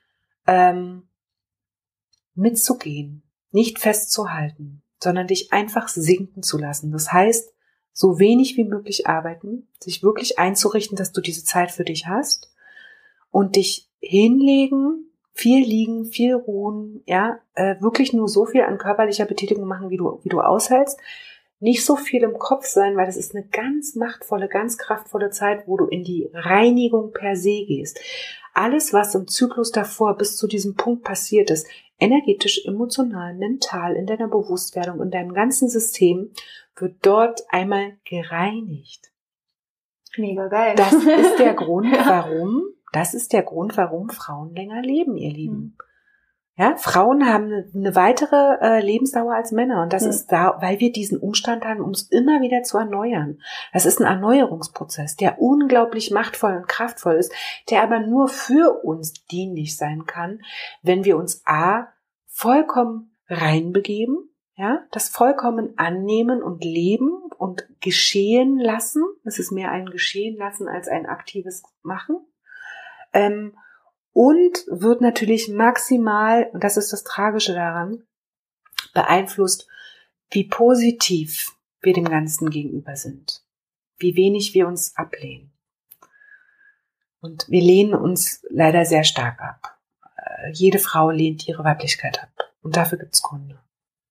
mitzugehen, nicht festzuhalten, sondern dich einfach sinken zu lassen. Das heißt, so wenig wie möglich arbeiten, sich wirklich einzurichten, dass du diese Zeit für dich hast und dich hinlegen, viel liegen, viel ruhen, ja, wirklich nur so viel an körperlicher Betätigung machen, wie du aushältst. Nicht so viel im Kopf sein, weil das ist eine ganz machtvolle, ganz kraftvolle Zeit, wo du in die Reinigung per se gehst. Alles, was im Zyklus davor bis zu diesem Punkt passiert ist, energetisch, emotional, mental, in deiner Bewusstwerdung, in deinem ganzen System, wird dort einmal gereinigt. Mega geil. Das ist der Grund, warum Frauen länger leben, ihr Lieben. Ja, Frauen haben eine weitere Lebensdauer als Männer und das ist da, weil wir diesen Umstand haben, uns immer wieder zu erneuern. Das ist ein Erneuerungsprozess, der unglaublich machtvoll und kraftvoll ist, der aber nur für uns dienlich sein kann, wenn wir uns vollkommen reinbegeben, ja, das vollkommen annehmen und leben und geschehen lassen. Es ist mehr ein Geschehen lassen als ein aktives Machen. Und wird natürlich maximal, und das ist das Tragische daran, beeinflusst, wie positiv wir dem Ganzen gegenüber sind, wie wenig wir uns ablehnen. Und wir lehnen uns leider sehr stark ab. Jede Frau lehnt ihre Weiblichkeit ab. Und dafür gibt's Gründe.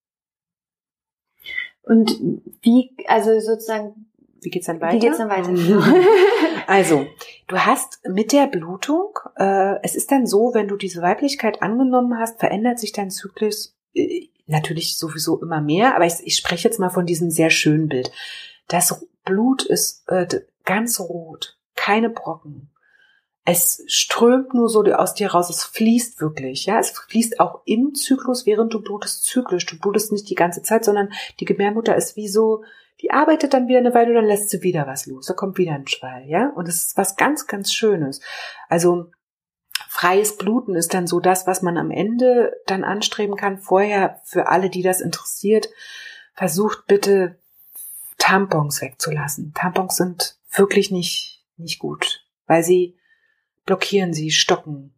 Und wie geht's dann weiter? Also, du hast mit der Blutung, es ist dann so, wenn du diese Weiblichkeit angenommen hast, verändert sich dein Zyklus natürlich sowieso immer mehr, aber ich spreche jetzt mal von diesem sehr schönen Bild. Das Blut ist ganz rot, keine Brocken. Es strömt nur so aus dir raus, es fließt wirklich, ja, es fließt auch im Zyklus, während du blutest, zyklisch. Du blutest nicht die ganze Zeit, sondern die Gebärmutter ist wie so, die arbeitet dann wieder eine Weile und dann lässt sie wieder was los. Da kommt wieder ein Schwall, ja? Und das ist was ganz, ganz Schönes. Also freies Bluten ist dann so das, was man am Ende dann anstreben kann. Vorher, für alle, die das interessiert, versucht bitte Tampons wegzulassen. Tampons sind wirklich nicht gut, weil sie blockieren, sie stocken,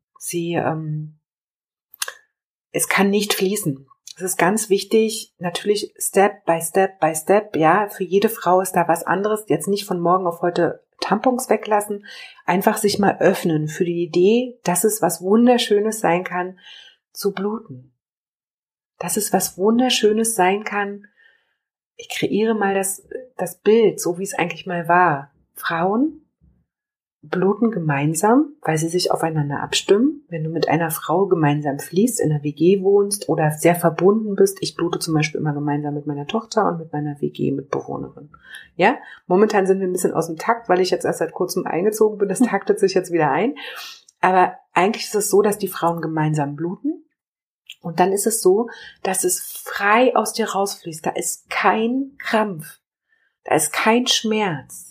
es kann nicht fließen. Es ist ganz wichtig, natürlich Step by Step by Step, ja, für jede Frau ist da was anderes, jetzt nicht von morgen auf heute Tampons weglassen, einfach sich mal öffnen für die Idee, dass es was Wunderschönes sein kann, zu bluten. Dass es was Wunderschönes sein kann, ich kreiere mal das Bild, so wie es eigentlich mal war. Frauen bluten gemeinsam, weil sie sich aufeinander abstimmen. Wenn du mit einer Frau gemeinsam fließt, in einer WG wohnst oder sehr verbunden bist, ich blute zum Beispiel immer gemeinsam mit meiner Tochter und mit meiner WG-Mitbewohnerin. Ja, momentan sind wir ein bisschen aus dem Takt, weil ich jetzt erst seit kurzem eingezogen bin. Das taktet sich jetzt wieder ein. Aber eigentlich ist es so, dass die Frauen gemeinsam bluten. Und dann ist es so, dass es frei aus dir rausfließt. Da ist kein Krampf. Da ist kein Schmerz.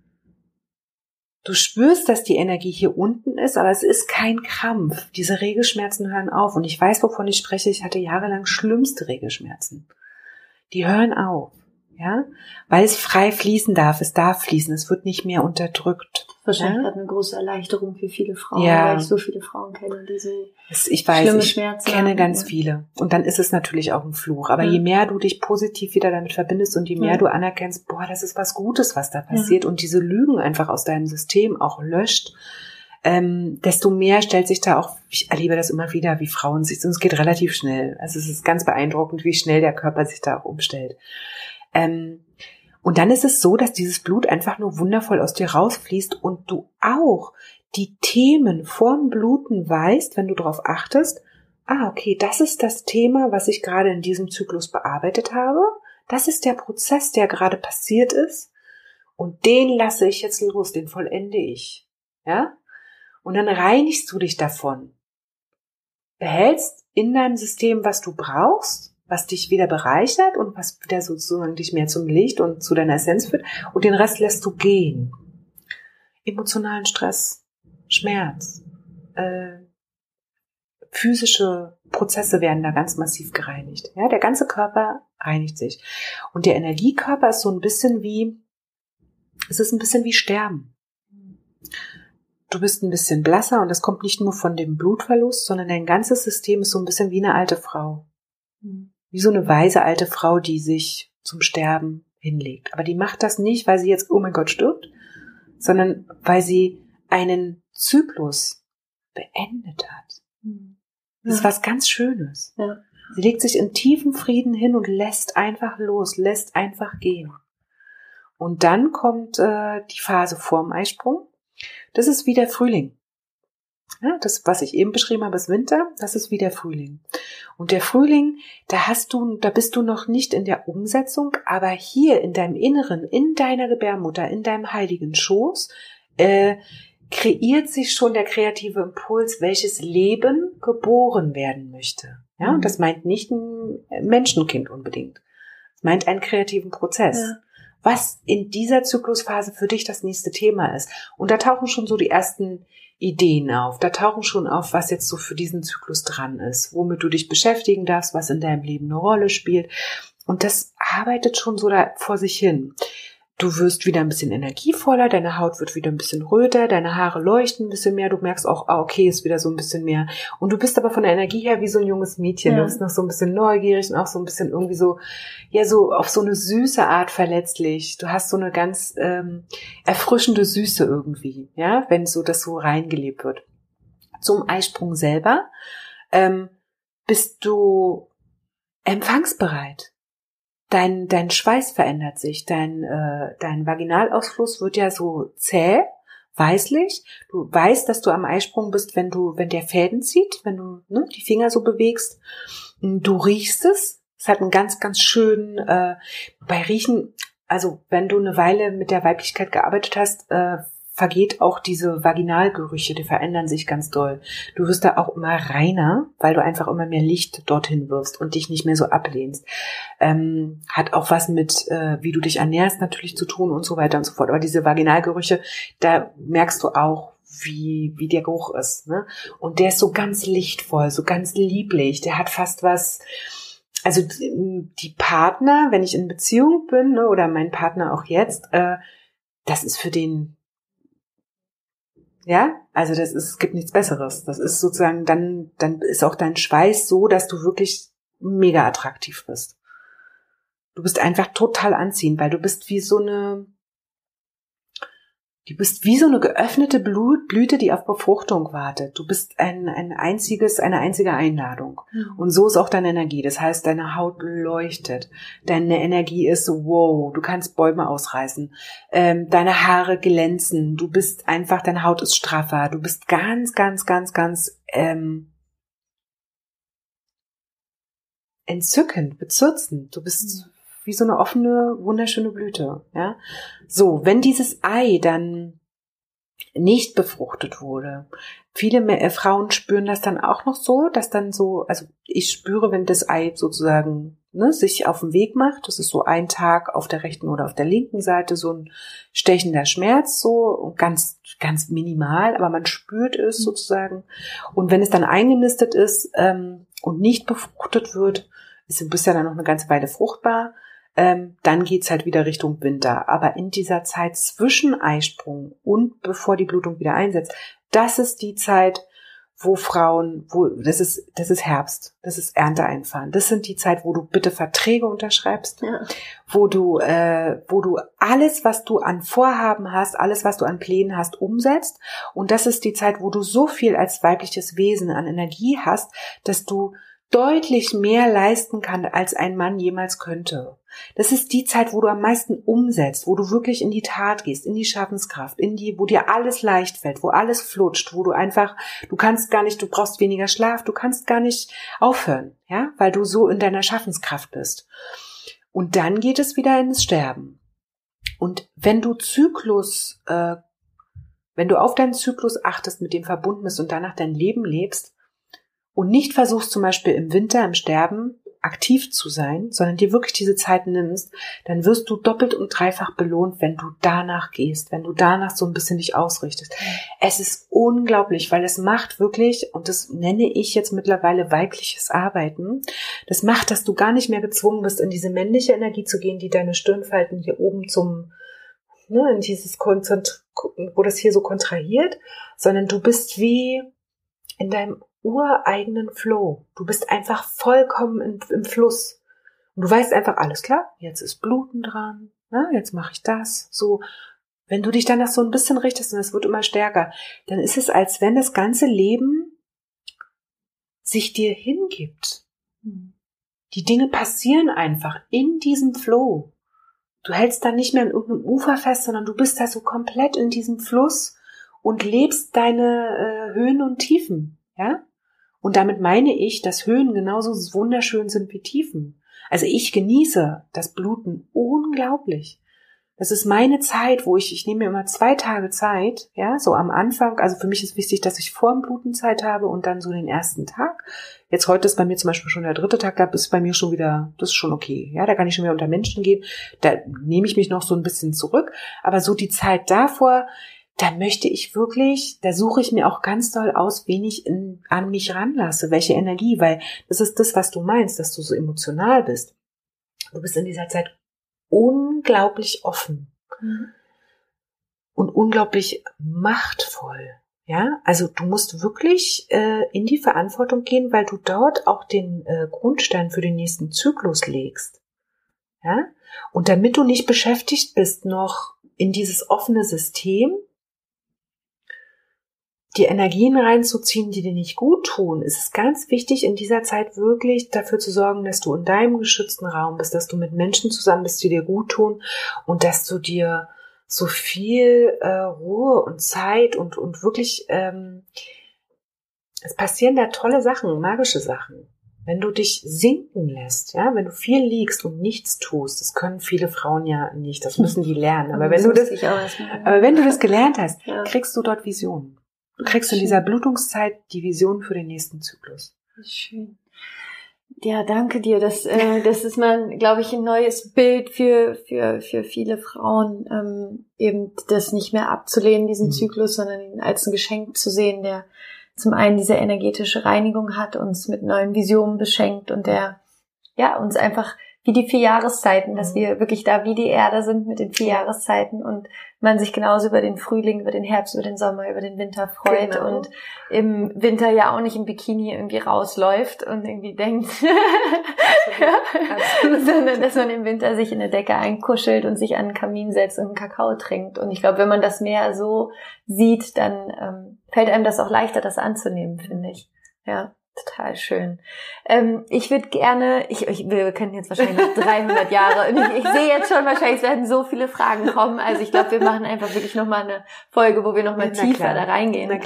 Du spürst, dass die Energie hier unten ist, aber es ist kein Krampf. Diese Regelschmerzen hören auf. Und ich weiß, wovon ich spreche. Ich hatte jahrelang schlimmste Regelschmerzen. Die hören auf, ja, weil es frei fließen darf. Es darf fließen. Es wird nicht mehr unterdrückt. Wahrscheinlich gerade eine große Erleichterung für viele Frauen, weil ich so viele Frauen kenne, die so schlimme Schmerzen ich kenne haben. ganz viele. Und dann ist es natürlich auch ein Fluch. Aber je mehr du dich positiv wieder damit verbindest und je mehr du anerkennst, boah, das ist was Gutes, was da passiert und diese Lügen einfach aus deinem System auch löscht, desto mehr stellt sich da auch, ich erlebe das immer wieder, wie Frauen sich, und es geht relativ schnell. Also es ist ganz beeindruckend, wie schnell der Körper sich da auch umstellt. Und dann ist es so, dass dieses Blut einfach nur wundervoll aus dir rausfließt und du auch die Themen vorm Bluten weißt, wenn du darauf achtest, okay, das ist das Thema, was ich gerade in diesem Zyklus bearbeitet habe. Das ist der Prozess, der gerade passiert ist. Und den lasse ich jetzt los, den vollende ich. Ja? Und dann reinigst du dich davon. Behältst in deinem System, was du brauchst, was dich wieder bereichert und was wieder sozusagen dich mehr zum Licht und zu deiner Essenz führt. Und den Rest lässt du gehen. Emotionalen Stress, Schmerz, physische Prozesse werden da ganz massiv gereinigt. Ja, der ganze Körper reinigt sich. Und der Energiekörper ist so ein bisschen wie Sterben. Du bist ein bisschen blasser und das kommt nicht nur von dem Blutverlust, sondern dein ganzes System ist so ein bisschen wie eine alte Frau. Wie so eine weise alte Frau, die sich zum Sterben hinlegt. Aber die macht das nicht, weil sie jetzt, oh mein Gott, stirbt, sondern weil sie einen Zyklus beendet hat. Das ist was ganz Schönes. Ja. Sie legt sich in tiefem Frieden hin und lässt einfach los, lässt einfach gehen. Und dann kommt die Phase vorm Eisprung. Das ist wie der Frühling. Ja, das, was ich eben beschrieben habe, ist Winter, das ist wie der Frühling. Und der Frühling, da bist du noch nicht in der Umsetzung, aber hier in deinem Inneren, in deiner Gebärmutter, in deinem heiligen Schoß, kreiert sich schon der kreative Impuls, welches Leben geboren werden möchte. Ja, und das meint nicht ein Menschenkind unbedingt. Es meint einen kreativen Prozess. Ja. Was in dieser Zyklusphase für dich das nächste Thema ist. Und da tauchen schon so die ersten Ideen auf. Da tauchen schon auf, was jetzt so für diesen Zyklus dran ist, womit du dich beschäftigen darfst, was in deinem Leben eine Rolle spielt. Und das arbeitet schon so da vor sich hin. Du wirst wieder ein bisschen energievoller, deine Haut wird wieder ein bisschen röter, deine Haare leuchten ein bisschen mehr, du merkst auch, okay, ist wieder so ein bisschen mehr. Und du bist aber von der Energie her wie so ein junges Mädchen, Du bist noch so ein bisschen neugierig und auch so ein bisschen irgendwie so, ja, so auf so eine süße Art verletzlich. Du hast so eine ganz erfrischende Süße irgendwie, ja, wenn so das so reingelebt wird. Zum Eisprung selber bist du empfangsbereit. Dein Schweiß verändert sich, dein Vaginalausfluss wird ja so zäh, weißlich. Du weißt, dass du am Eisprung bist, wenn der Fäden zieht, wenn du die Finger so bewegst. Du riechst es. Es hat einen ganz, ganz schönen, bei Riechen, also wenn du eine Weile mit der Weiblichkeit gearbeitet hast, vergeht auch diese Vaginalgerüche, die verändern sich ganz doll. Du wirst da auch immer reiner, weil du einfach immer mehr Licht dorthin wirfst und dich nicht mehr so ablehnst. Hat auch was mit, wie du dich ernährst natürlich zu tun und so weiter und so fort. Aber diese Vaginalgerüche, da merkst du auch, wie der Geruch ist, ne? Und der ist so ganz lichtvoll, so ganz lieblich. Der hat fast was, also die Partner, wenn ich in Beziehung bin, ne, oder mein Partner auch jetzt, das ist für den, ja, also es gibt nichts Besseres. Das ist sozusagen, dann ist auch dein Schweiß so, dass du wirklich mega attraktiv bist. Du bist einfach total anziehend, weil du bist wie so eine geöffnete Blüte, die auf Befruchtung wartet. Du bist eine einzige Einladung. Und so ist auch deine Energie. Das heißt, deine Haut leuchtet. Deine Energie ist so, wow, du kannst Bäume ausreißen. Deine Haare glänzen. Du bist einfach, deine Haut ist straffer. Du bist ganz, ganz, ganz, ganz entzückend, bezürzend. Du bist wie so eine offene, wunderschöne Blüte, ja. So, wenn dieses Ei dann nicht befruchtet wurde, viele Frauen spüren das dann auch noch so, dass dann so, also ich spüre, wenn das Ei sozusagen sich auf den Weg macht, das ist so ein Tag auf der rechten oder auf der linken Seite so ein stechender Schmerz, so ganz, ganz minimal, aber man spürt es sozusagen. Und wenn es dann eingenistet ist und nicht befruchtet wird, du bist ja dann noch eine ganze Weile fruchtbar, dann geht's halt wieder Richtung Winter. Aber in dieser Zeit zwischen Eisprung und bevor die Blutung wieder einsetzt, das ist die Zeit, das ist Herbst, das ist Ernte einfahren. Das sind die Zeit, wo du bitte Verträge unterschreibst, wo du alles, was du an Vorhaben hast, alles, was du an Plänen hast, umsetzt. Und das ist die Zeit, wo du so viel als weibliches Wesen an Energie hast, dass du deutlich mehr leisten kann, als ein Mann jemals könnte. Das ist die Zeit, wo du am meisten umsetzt, wo du wirklich in die Tat gehst, in die Schaffenskraft, wo dir alles leicht fällt, wo alles flutscht, wo du brauchst weniger Schlaf, du kannst gar nicht aufhören, ja, weil du so in deiner Schaffenskraft bist. Und dann geht es wieder ins Sterben. Und wenn du auf deinen Zyklus achtest, mit dem verbunden bist und danach dein Leben lebst, und nicht versuchst zum Beispiel im Winter, im Sterben, aktiv zu sein, sondern dir wirklich diese Zeit nimmst, dann wirst du doppelt und dreifach belohnt, wenn du danach gehst, wenn du danach so ein bisschen dich ausrichtest. Es ist unglaublich, weil es macht wirklich, und das nenne ich jetzt mittlerweile weibliches Arbeiten, das macht, dass du gar nicht mehr gezwungen bist, in diese männliche Energie zu gehen, die deine Stirnfalten hier oben in dieses wo das hier so kontrahiert, sondern du bist wie in deinem ureigenen Flow. Du bist einfach vollkommen im Fluss. Und du weißt einfach, alles klar, jetzt ist Bluten dran, jetzt mache ich das. So, wenn du dich danach so ein bisschen richtest und es wird immer stärker, dann ist es, als wenn das ganze Leben sich dir hingibt. Die Dinge passieren einfach in diesem Flow. Du hältst da nicht mehr an irgendeinem Ufer fest, sondern du bist da so komplett in diesem Fluss und lebst deine Höhen und Tiefen, ja? Und damit meine ich, dass Höhen genauso wunderschön sind wie Tiefen. Also ich genieße das Bluten unglaublich. Das ist meine Zeit, wo ich nehme mir immer 2 Tage Zeit, ja, so am Anfang. Also für mich ist wichtig, dass ich vor dem Bluten Zeit habe und dann so den ersten Tag. Jetzt heute ist bei mir zum Beispiel schon der 3. Tag, da ist bei mir schon wieder, das ist schon okay. Ja, da kann ich schon wieder unter Menschen gehen. Da nehme ich mich noch so ein bisschen zurück. Aber so die Zeit davor, da möchte ich wirklich, da suche ich mir auch ganz doll aus, wen ich an mich ranlasse, welche Energie, weil das ist das, was du meinst, dass du so emotional bist. Du bist in dieser Zeit unglaublich offen und unglaublich machtvoll. Ja, also du musst wirklich in die Verantwortung gehen, weil du dort auch den Grundstein für den nächsten Zyklus legst. Ja, und damit du nicht beschäftigt bist, noch in dieses offene System die Energien reinzuziehen, die dir nicht gut tun, ist es ganz wichtig, in dieser Zeit wirklich dafür zu sorgen, dass du in deinem geschützten Raum bist, dass du mit Menschen zusammen bist, die dir gut tun und dass du dir so viel Ruhe und Zeit und wirklich, es passieren da tolle Sachen, magische Sachen. Wenn du dich sinken lässt, ja, wenn du viel liegst und nichts tust, das können viele Frauen ja nicht, das müssen die lernen. Aber wenn du das gelernt hast, kriegst du dort Visionen. Du kriegst in dieser Blutungszeit die Vision für den nächsten Zyklus. Schön. Ja, danke dir. Das ist mal, glaube ich, ein neues Bild für viele Frauen, eben das nicht mehr abzulehnen, diesen Zyklus, sondern ihn als ein Geschenk zu sehen, der zum einen diese energetische Reinigung hat, uns mit neuen Visionen beschenkt und der uns einfach wie die 4 Jahreszeiten, dass wir wirklich da wie die Erde sind mit den 4 Jahreszeiten und man sich genauso über den Frühling, über den Herbst, über den Sommer, über den Winter freut und im Winter ja auch nicht im Bikini irgendwie rausläuft und irgendwie denkt, sondern dass man im Winter sich in eine Decke einkuschelt und sich an den Kamin setzt und einen Kakao trinkt. Und ich glaube, wenn man das mehr so sieht, dann fällt einem das auch leichter, das anzunehmen, finde ich. Ja. Total schön. Ich würde gerne, wir können jetzt wahrscheinlich noch 300 Jahre, und ich sehe jetzt schon, wahrscheinlich es werden so viele Fragen kommen, also ich glaube, wir machen einfach wirklich nochmal eine Folge, wo wir nochmal tiefer da reingehen.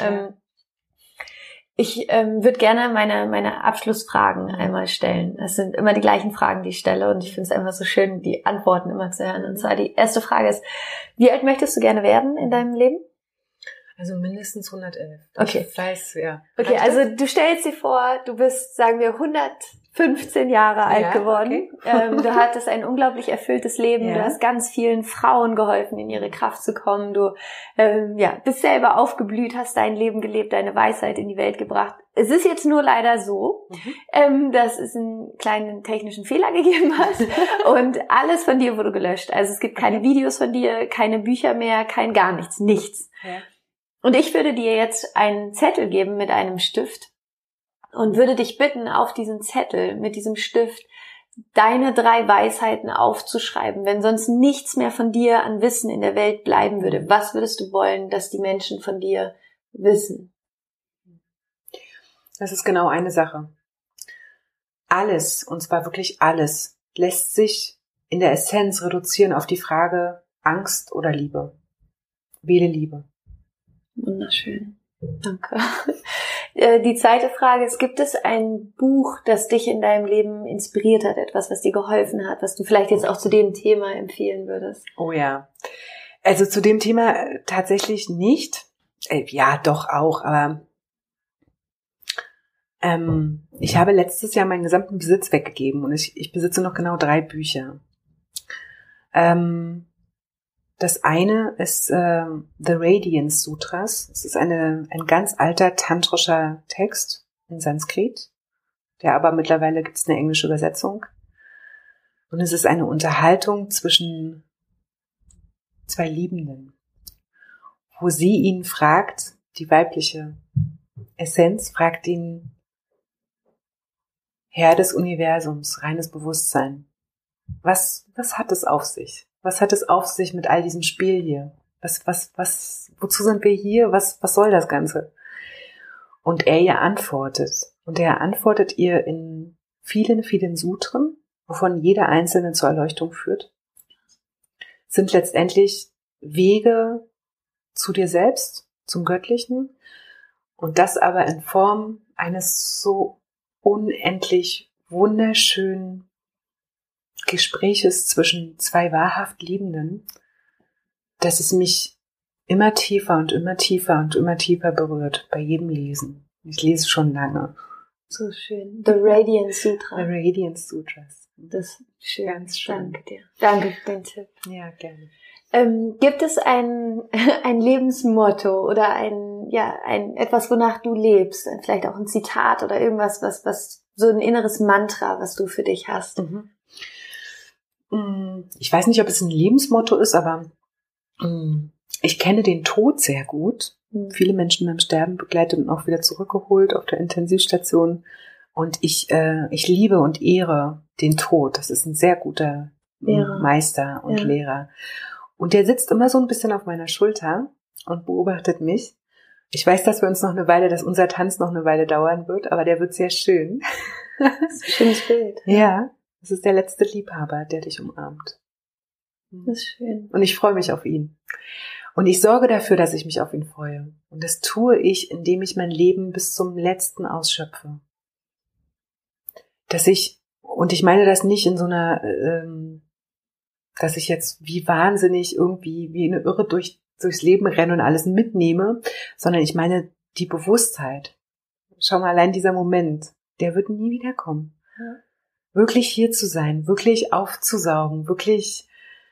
Ich würde gerne meine Abschlussfragen einmal stellen. Das sind immer die gleichen Fragen, die ich stelle, und ich finde es einfach so schön, die Antworten immer zu hören. Und zwar die erste Frage ist, wie alt möchtest du gerne werden in deinem Leben? Also mindestens 111. Okay. Ich weiß, ja. Okay, also du stellst dir vor, du bist, sagen wir, 115 Jahre alt geworden. Okay. Du hattest ein unglaublich erfülltes Leben. Ja. Du hast ganz vielen Frauen geholfen, in ihre Kraft zu kommen. Du bist selber aufgeblüht, hast dein Leben gelebt, deine Weisheit in die Welt gebracht. Es ist jetzt nur leider so, dass es einen kleinen technischen Fehler gegeben hat und alles von dir wurde gelöscht. Also es gibt keine Videos von dir, keine Bücher mehr, kein gar nichts, nichts. Ja. Und ich würde dir jetzt einen Zettel geben mit einem Stift und würde dich bitten, auf diesen Zettel mit diesem Stift deine 3 Weisheiten aufzuschreiben, wenn sonst nichts mehr von dir an Wissen in der Welt bleiben würde. Was würdest du wollen, dass die Menschen von dir wissen? Das ist genau eine Sache. Alles, und zwar wirklich alles, lässt sich in der Essenz reduzieren auf die Frage Angst oder Liebe. Wähle Liebe. Wunderschön. Danke. Die zweite Frage ist, gibt es ein Buch, das dich in deinem Leben inspiriert hat, etwas, was dir geholfen hat, was du vielleicht jetzt auch zu dem Thema empfehlen würdest? Oh ja. Also zu dem Thema tatsächlich nicht. Ja, doch auch, aber ich habe letztes Jahr meinen gesamten Besitz weggegeben und ich besitze noch genau 3 Bücher. Das eine ist The Radiance Sutras. Es ist ein ganz alter tantrischer Text in Sanskrit, der aber mittlerweile gibt es eine englische Übersetzung. Und es ist eine Unterhaltung zwischen 2 Liebenden, wo sie ihn fragt, die weibliche Essenz fragt ihn, Herr des Universums, reines Bewusstsein, was hat es auf sich? Was hat es auf sich mit all diesem Spiel hier? Wozu sind wir hier? Was soll das Ganze? Und er ihr antwortet. Und er antwortet ihr in vielen, vielen Sutren, wovon jeder einzelne zur Erleuchtung führt, sind letztendlich Wege zu dir selbst, zum Göttlichen, und das aber in Form eines so unendlich wunderschönen Gespräches zwischen zwei wahrhaft Liebenden, dass es mich immer tiefer und immer tiefer und immer tiefer berührt bei jedem Lesen. Ich lese schon lange. So schön. The Radiant Sutra. The Radiant Sutras. Das ist schön. Ganz schön. Danke dir. Danke für den Tipp. Ja, gerne. Gibt es ein Lebensmotto oder etwas, wonach du lebst? Vielleicht auch ein Zitat oder irgendwas, was so ein inneres Mantra, was du für dich hast? Ich weiß nicht, ob es ein Lebensmotto ist, aber ich kenne den Tod sehr gut. Viele Menschen beim Sterben begleitet und auch wieder zurückgeholt auf der Intensivstation. Und ich liebe und ehre den Tod. Das ist ein sehr guter Meister und Lehrer. Und der sitzt immer so ein bisschen auf meiner Schulter und beobachtet mich. Ich weiß, dass unser Tanz noch eine Weile dauern wird, aber der wird sehr schön. Das ist ein schönes Bild. Ja, das ist der letzte Liebhaber, der dich umarmt. Das ist schön. Und ich freue mich auf ihn. Und ich sorge dafür, dass ich mich auf ihn freue. Und das tue ich, indem ich mein Leben bis zum Letzten ausschöpfe. Und ich meine das nicht in so einer, dass ich jetzt wie wahnsinnig irgendwie wie eine Irre durchs Leben renne und alles mitnehme, sondern ich meine die Bewusstheit. Schau mal, allein dieser Moment, der wird nie wieder kommen. Ja. Wirklich hier zu sein, wirklich aufzusaugen, wirklich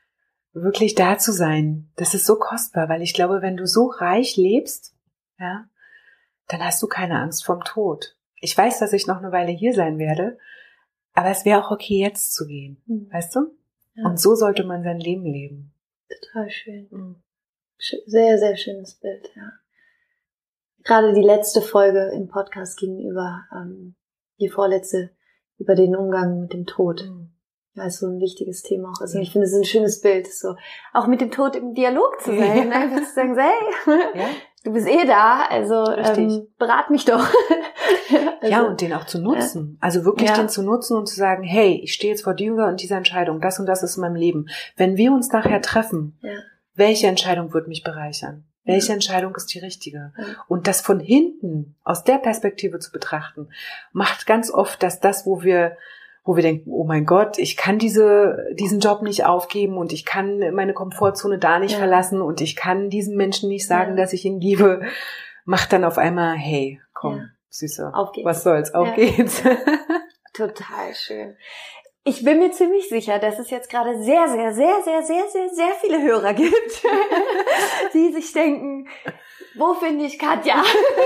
da zu sein, das ist so kostbar, weil ich glaube, wenn du so reich lebst, ja, dann hast du keine Angst vorm Tod. Ich weiß, dass ich noch eine Weile hier sein werde, aber es wäre auch okay, jetzt zu gehen, weißt du? Ja. Und so sollte man sein Leben leben. Total schön. Sehr, sehr schönes Bild, ja. Gerade die letzte Folge im Podcast gegenüber, die vorletzte, über den Umgang mit dem Tod. Ja, ist so ein wichtiges Thema auch. Also ich finde, es ist ein schönes Bild, so auch mit dem Tod im Dialog zu sein, einfach zu sagen, hey, du bist da, also berat mich doch. Also, ja, und den auch zu nutzen. Also wirklich den zu nutzen und zu sagen, hey, ich stehe jetzt vor dieser und dieser Entscheidung, das und das ist in meinem Leben. Wenn wir uns nachher treffen, welche Entscheidung wird mich bereichern? Welche Entscheidung ist die richtige? Und das von hinten, aus der Perspektive zu betrachten, macht ganz oft, dass das, wo wir denken, oh mein Gott, ich kann diesen Job nicht aufgeben und ich kann meine Komfortzone da nicht verlassen und ich kann diesem Menschen nicht sagen, dass ich ihn liebe, macht dann auf einmal, hey, komm, Süße, was soll's, auf geht's. Total schön. Ich bin mir ziemlich sicher, dass es jetzt gerade sehr, sehr, sehr, sehr, sehr, sehr, sehr viele Hörer gibt, die sich denken, wo finde ich Katja?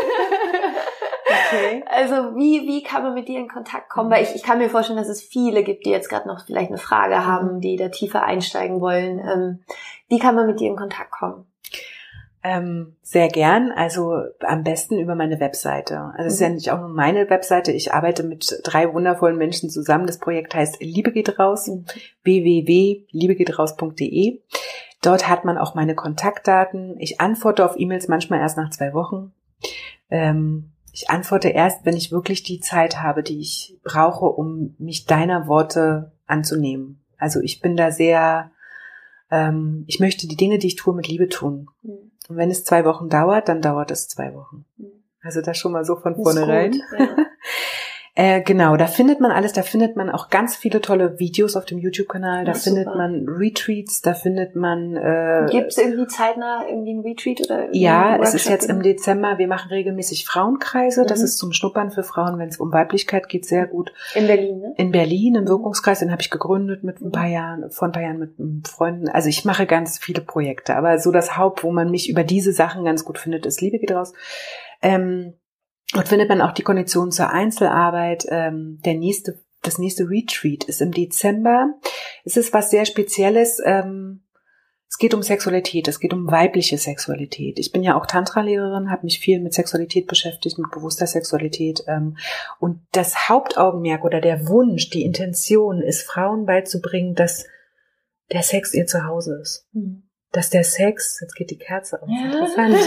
Okay. Also wie kann man mit dir in Kontakt kommen? Weil ich kann mir vorstellen, dass es viele gibt, die jetzt gerade noch vielleicht eine Frage haben, die da tiefer einsteigen wollen. Wie kann man mit dir in Kontakt kommen? Sehr gern, also am besten über meine Webseite. Also es ist ja nicht auch nur meine Webseite, ich arbeite mit 3 wundervollen Menschen zusammen. Das Projekt heißt Liebe geht raus, www.liebegehtраus.de. Dort hat man auch meine Kontaktdaten. Ich antworte auf E-Mails manchmal erst nach 2 Wochen. Ich antworte erst, wenn ich wirklich die Zeit habe, die ich brauche, um mich deiner Worte anzunehmen. Also ich bin da sehr, ich möchte die Dinge, die ich tue, mit Liebe tun. Und wenn es 2 Wochen dauert, dann dauert es 2 Wochen. Also das schon mal so von vornherein. Genau, da findet man alles, da findet man auch ganz viele tolle Videos auf dem YouTube-Kanal, da findet man Retreats, da findet man... Gibt es irgendwie zeitnah irgendwie ein Retreat oder? Ja, es ist jetzt im Dezember, wir machen regelmäßig Frauenkreise, das ist zum Schnuppern für Frauen, wenn es um Weiblichkeit geht, sehr gut. In Berlin, ne? In Berlin, im Wirkungskreis, den habe ich gegründet vor ein paar Jahren mit Freunden. Also ich mache ganz viele Projekte, aber so das Haupt, wo man mich über diese Sachen ganz gut findet, ist Liebe geht raus. Dort findet man auch die Konditionen zur Einzelarbeit. Das nächste Retreat ist im Dezember. Es ist was sehr Spezielles. Es geht um Sexualität, es geht um weibliche Sexualität. Ich bin ja auch Tantra-Lehrerin, habe mich viel mit Sexualität beschäftigt, mit bewusster Sexualität. Und das Hauptaugenmerk oder der Wunsch, die Intention ist, Frauen beizubringen, dass der Sex ihr Zuhause ist. Dass der Sex, jetzt geht die Kerze auf, interessant.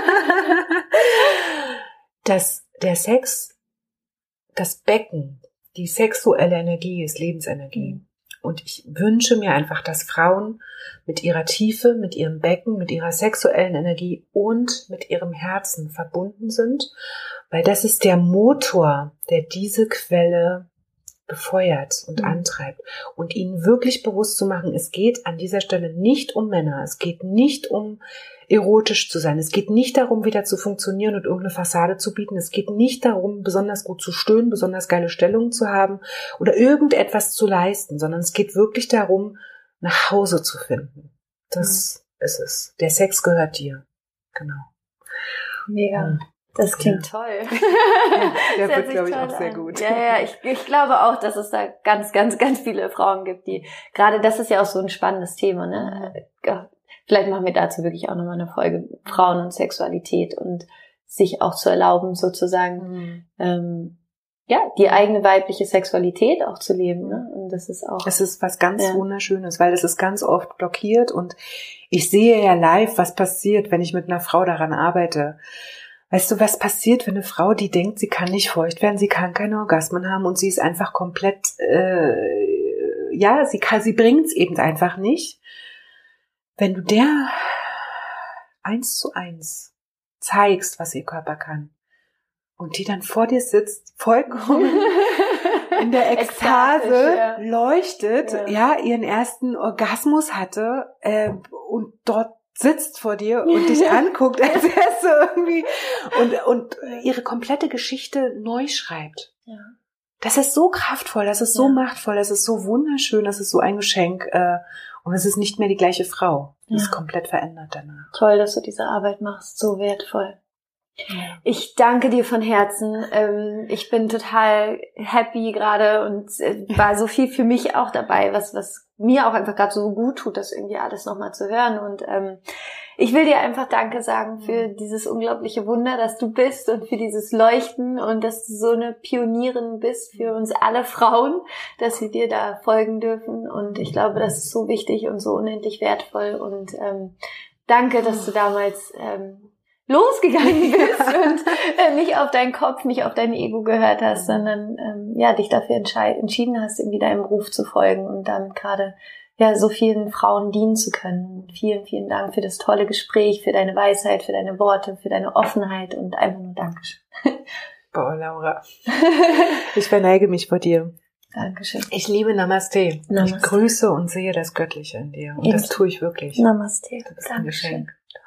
Dass der Sex, das Becken, die sexuelle Energie ist Lebensenergie. Und ich wünsche mir einfach, dass Frauen mit ihrer Tiefe, mit ihrem Becken, mit ihrer sexuellen Energie und mit ihrem Herzen verbunden sind, weil das ist der Motor, der diese Quelle befeuert und antreibt. Und ihnen wirklich bewusst zu machen, es geht an dieser Stelle nicht um Männer, es geht nicht um erotisch zu sein, es geht nicht darum, wieder zu funktionieren und irgendeine Fassade zu bieten, es geht nicht darum, besonders gut zu stöhnen, besonders geile Stellungen zu haben oder irgendetwas zu leisten, sondern es geht wirklich darum, nach Hause zu finden. Das ist es. Der Sex gehört dir. Genau. Mega. Das klingt toll. Ja, der wird, glaube ich, auch sehr gut. Ja, ich glaube auch, dass es da ganz, ganz, ganz viele Frauen gibt, die, gerade das ist ja auch so ein spannendes Thema, ne? Vielleicht machen wir dazu wirklich auch nochmal eine Folge Frauen und Sexualität und sich auch zu erlauben, sozusagen, die eigene weibliche Sexualität auch zu leben, ne? Und das ist auch. Es ist was ganz Wunderschönes, weil das ist ganz oft blockiert und ich sehe ja live, was passiert, wenn ich mit einer Frau daran arbeite. Weißt du, was passiert, wenn eine Frau, die denkt, sie kann nicht feucht werden, sie kann keine Orgasmen haben und sie ist einfach komplett, sie bringt's eben einfach nicht. Wenn du der 1:1 zeigst, was ihr Körper kann und die dann vor dir sitzt, vollkommen in der Ekstase leuchtet, ihren ersten Orgasmus hatte und dort sitzt vor dir und dich anguckt, als wärst du irgendwie und ihre komplette Geschichte neu schreibt. Ja. Das ist so kraftvoll, das ist so machtvoll, das ist so wunderschön, das ist so ein Geschenk und es ist nicht mehr die gleiche Frau. Die ist komplett verändert danach. Toll, dass du diese Arbeit machst, so wertvoll. Ja. Ich danke dir von Herzen. Ich bin total happy gerade und war so viel für mich auch dabei, was mir auch einfach gerade so gut tut, das irgendwie alles nochmal zu hören. Und ich will dir einfach Danke sagen für dieses unglaubliche Wunder, dass du bist und für dieses Leuchten und dass du so eine Pionierin bist für uns alle Frauen, dass wir dir da folgen dürfen. Und ich glaube, das ist so wichtig und so unendlich wertvoll. Und danke, dass du damals losgegangen bist und nicht auf deinen Kopf, nicht auf dein Ego gehört hast, sondern dich dafür entschieden hast, irgendwie deinem Ruf zu folgen und dann gerade so vielen Frauen dienen zu können. Vielen, vielen Dank für das tolle Gespräch, für deine Weisheit, für deine Worte, für deine Offenheit und einfach nur Dankeschön. Boah, Laura. Ich verneige mich vor dir. Dankeschön. Ich liebe Namaste. Ich grüße und sehe das Göttliche in dir. Und das tue ich wirklich. Namaste. Du bist ein Geschenk.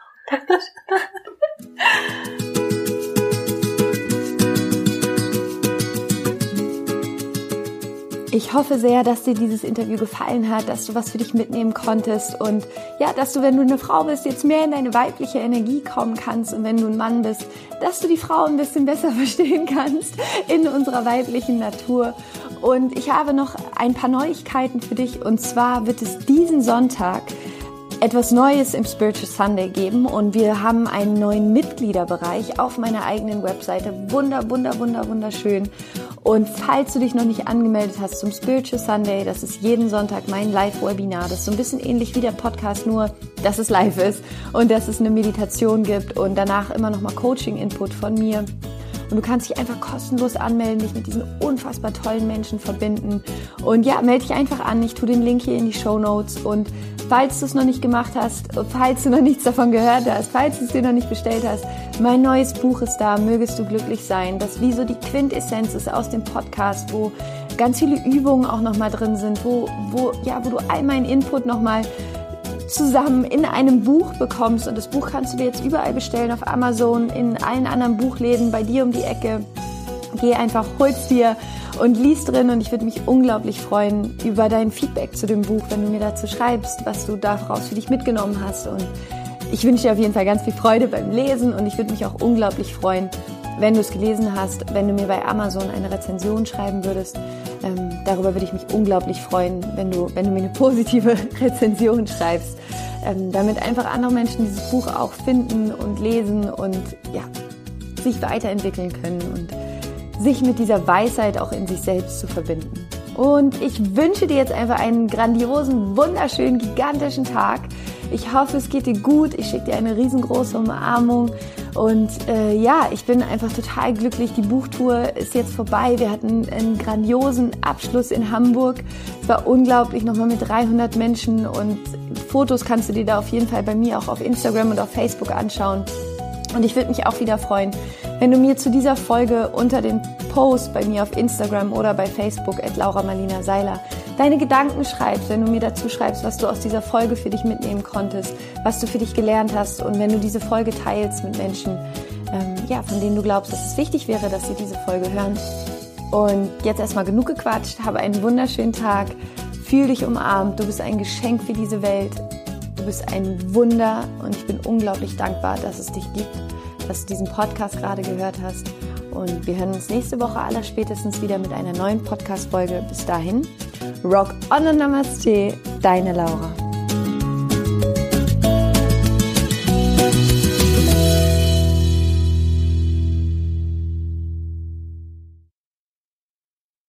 Ich hoffe sehr, dass dir dieses Interview gefallen hat, dass du was für dich mitnehmen konntest und dass du, wenn du eine Frau bist, jetzt mehr in deine weibliche Energie kommen kannst und wenn du ein Mann bist, dass du die Frau ein bisschen besser verstehen kannst in unserer weiblichen Natur. Und ich habe noch ein paar Neuigkeiten für dich und zwar wird es diesen Sonntag etwas Neues im Spiritual Sunday geben und wir haben einen neuen Mitgliederbereich auf meiner eigenen Webseite. Wunderschön. Und falls du dich noch nicht angemeldet hast zum Spiritual Sunday, das ist jeden Sonntag mein Live-Webinar. Das ist so ein bisschen ähnlich wie der Podcast, nur dass es live ist und dass es eine Meditation gibt und danach immer noch mal Coaching-Input von mir. Und du kannst dich einfach kostenlos anmelden, dich mit diesen unfassbar tollen Menschen verbinden. Und melde dich einfach an. Ich tue den Link hier in die Shownotes. Und falls du es noch nicht gemacht hast, falls du noch nichts davon gehört hast, falls du es dir noch nicht bestellt hast, mein neues Buch ist da, Mögest du glücklich sein. Das wie so die Quintessenz ist aus dem Podcast, wo ganz viele Übungen auch nochmal drin sind, wo du all meinen Input nochmal zusammen in einem Buch bekommst und das Buch kannst du dir jetzt überall bestellen, auf Amazon, in allen anderen Buchläden, bei dir um die Ecke. Geh einfach, hol's dir und lies drin und ich würde mich unglaublich freuen über dein Feedback zu dem Buch, wenn du mir dazu schreibst, was du daraus für dich mitgenommen hast und ich wünsche dir auf jeden Fall ganz viel Freude beim Lesen und ich würde mich auch unglaublich freuen, wenn du es gelesen hast, wenn du mir bei Amazon eine Rezension schreiben würdest. Darüber würde ich mich unglaublich freuen, wenn du mir eine positive Rezension schreibst, damit einfach andere Menschen dieses Buch auch finden und lesen und sich weiterentwickeln können und sich mit dieser Weisheit auch in sich selbst zu verbinden. Und ich wünsche dir jetzt einfach einen grandiosen, wunderschönen, gigantischen Tag. Ich hoffe, es geht dir gut. Ich schicke dir eine riesengroße Umarmung. Und ich bin einfach total glücklich. Die Buchtour ist jetzt vorbei. Wir hatten einen grandiosen Abschluss in Hamburg. Es war unglaublich, nochmal mit 300 Menschen. Und Fotos kannst du dir da auf jeden Fall bei mir auch auf Instagram und auf Facebook anschauen. Und ich würde mich auch wieder freuen, wenn du mir zu dieser Folge unter den Post bei mir auf Instagram oder bei Facebook @LauraMarlinaSeiler deine Gedanken schreibst, wenn du mir dazu schreibst, was du aus dieser Folge für dich mitnehmen konntest, was du für dich gelernt hast und wenn du diese Folge teilst mit Menschen, von denen du glaubst, dass es wichtig wäre, dass sie diese Folge hören. Und jetzt erstmal genug gequatscht, habe einen wunderschönen Tag, fühl dich umarmt, du bist ein Geschenk für diese Welt, du bist ein Wunder und ich bin unglaublich dankbar, dass es dich gibt, dass du diesen Podcast gerade gehört hast. Und wir hören uns nächste Woche allerspätestens wieder mit einer neuen Podcast-Folge. Bis dahin, rock on und Namaste, deine Laura.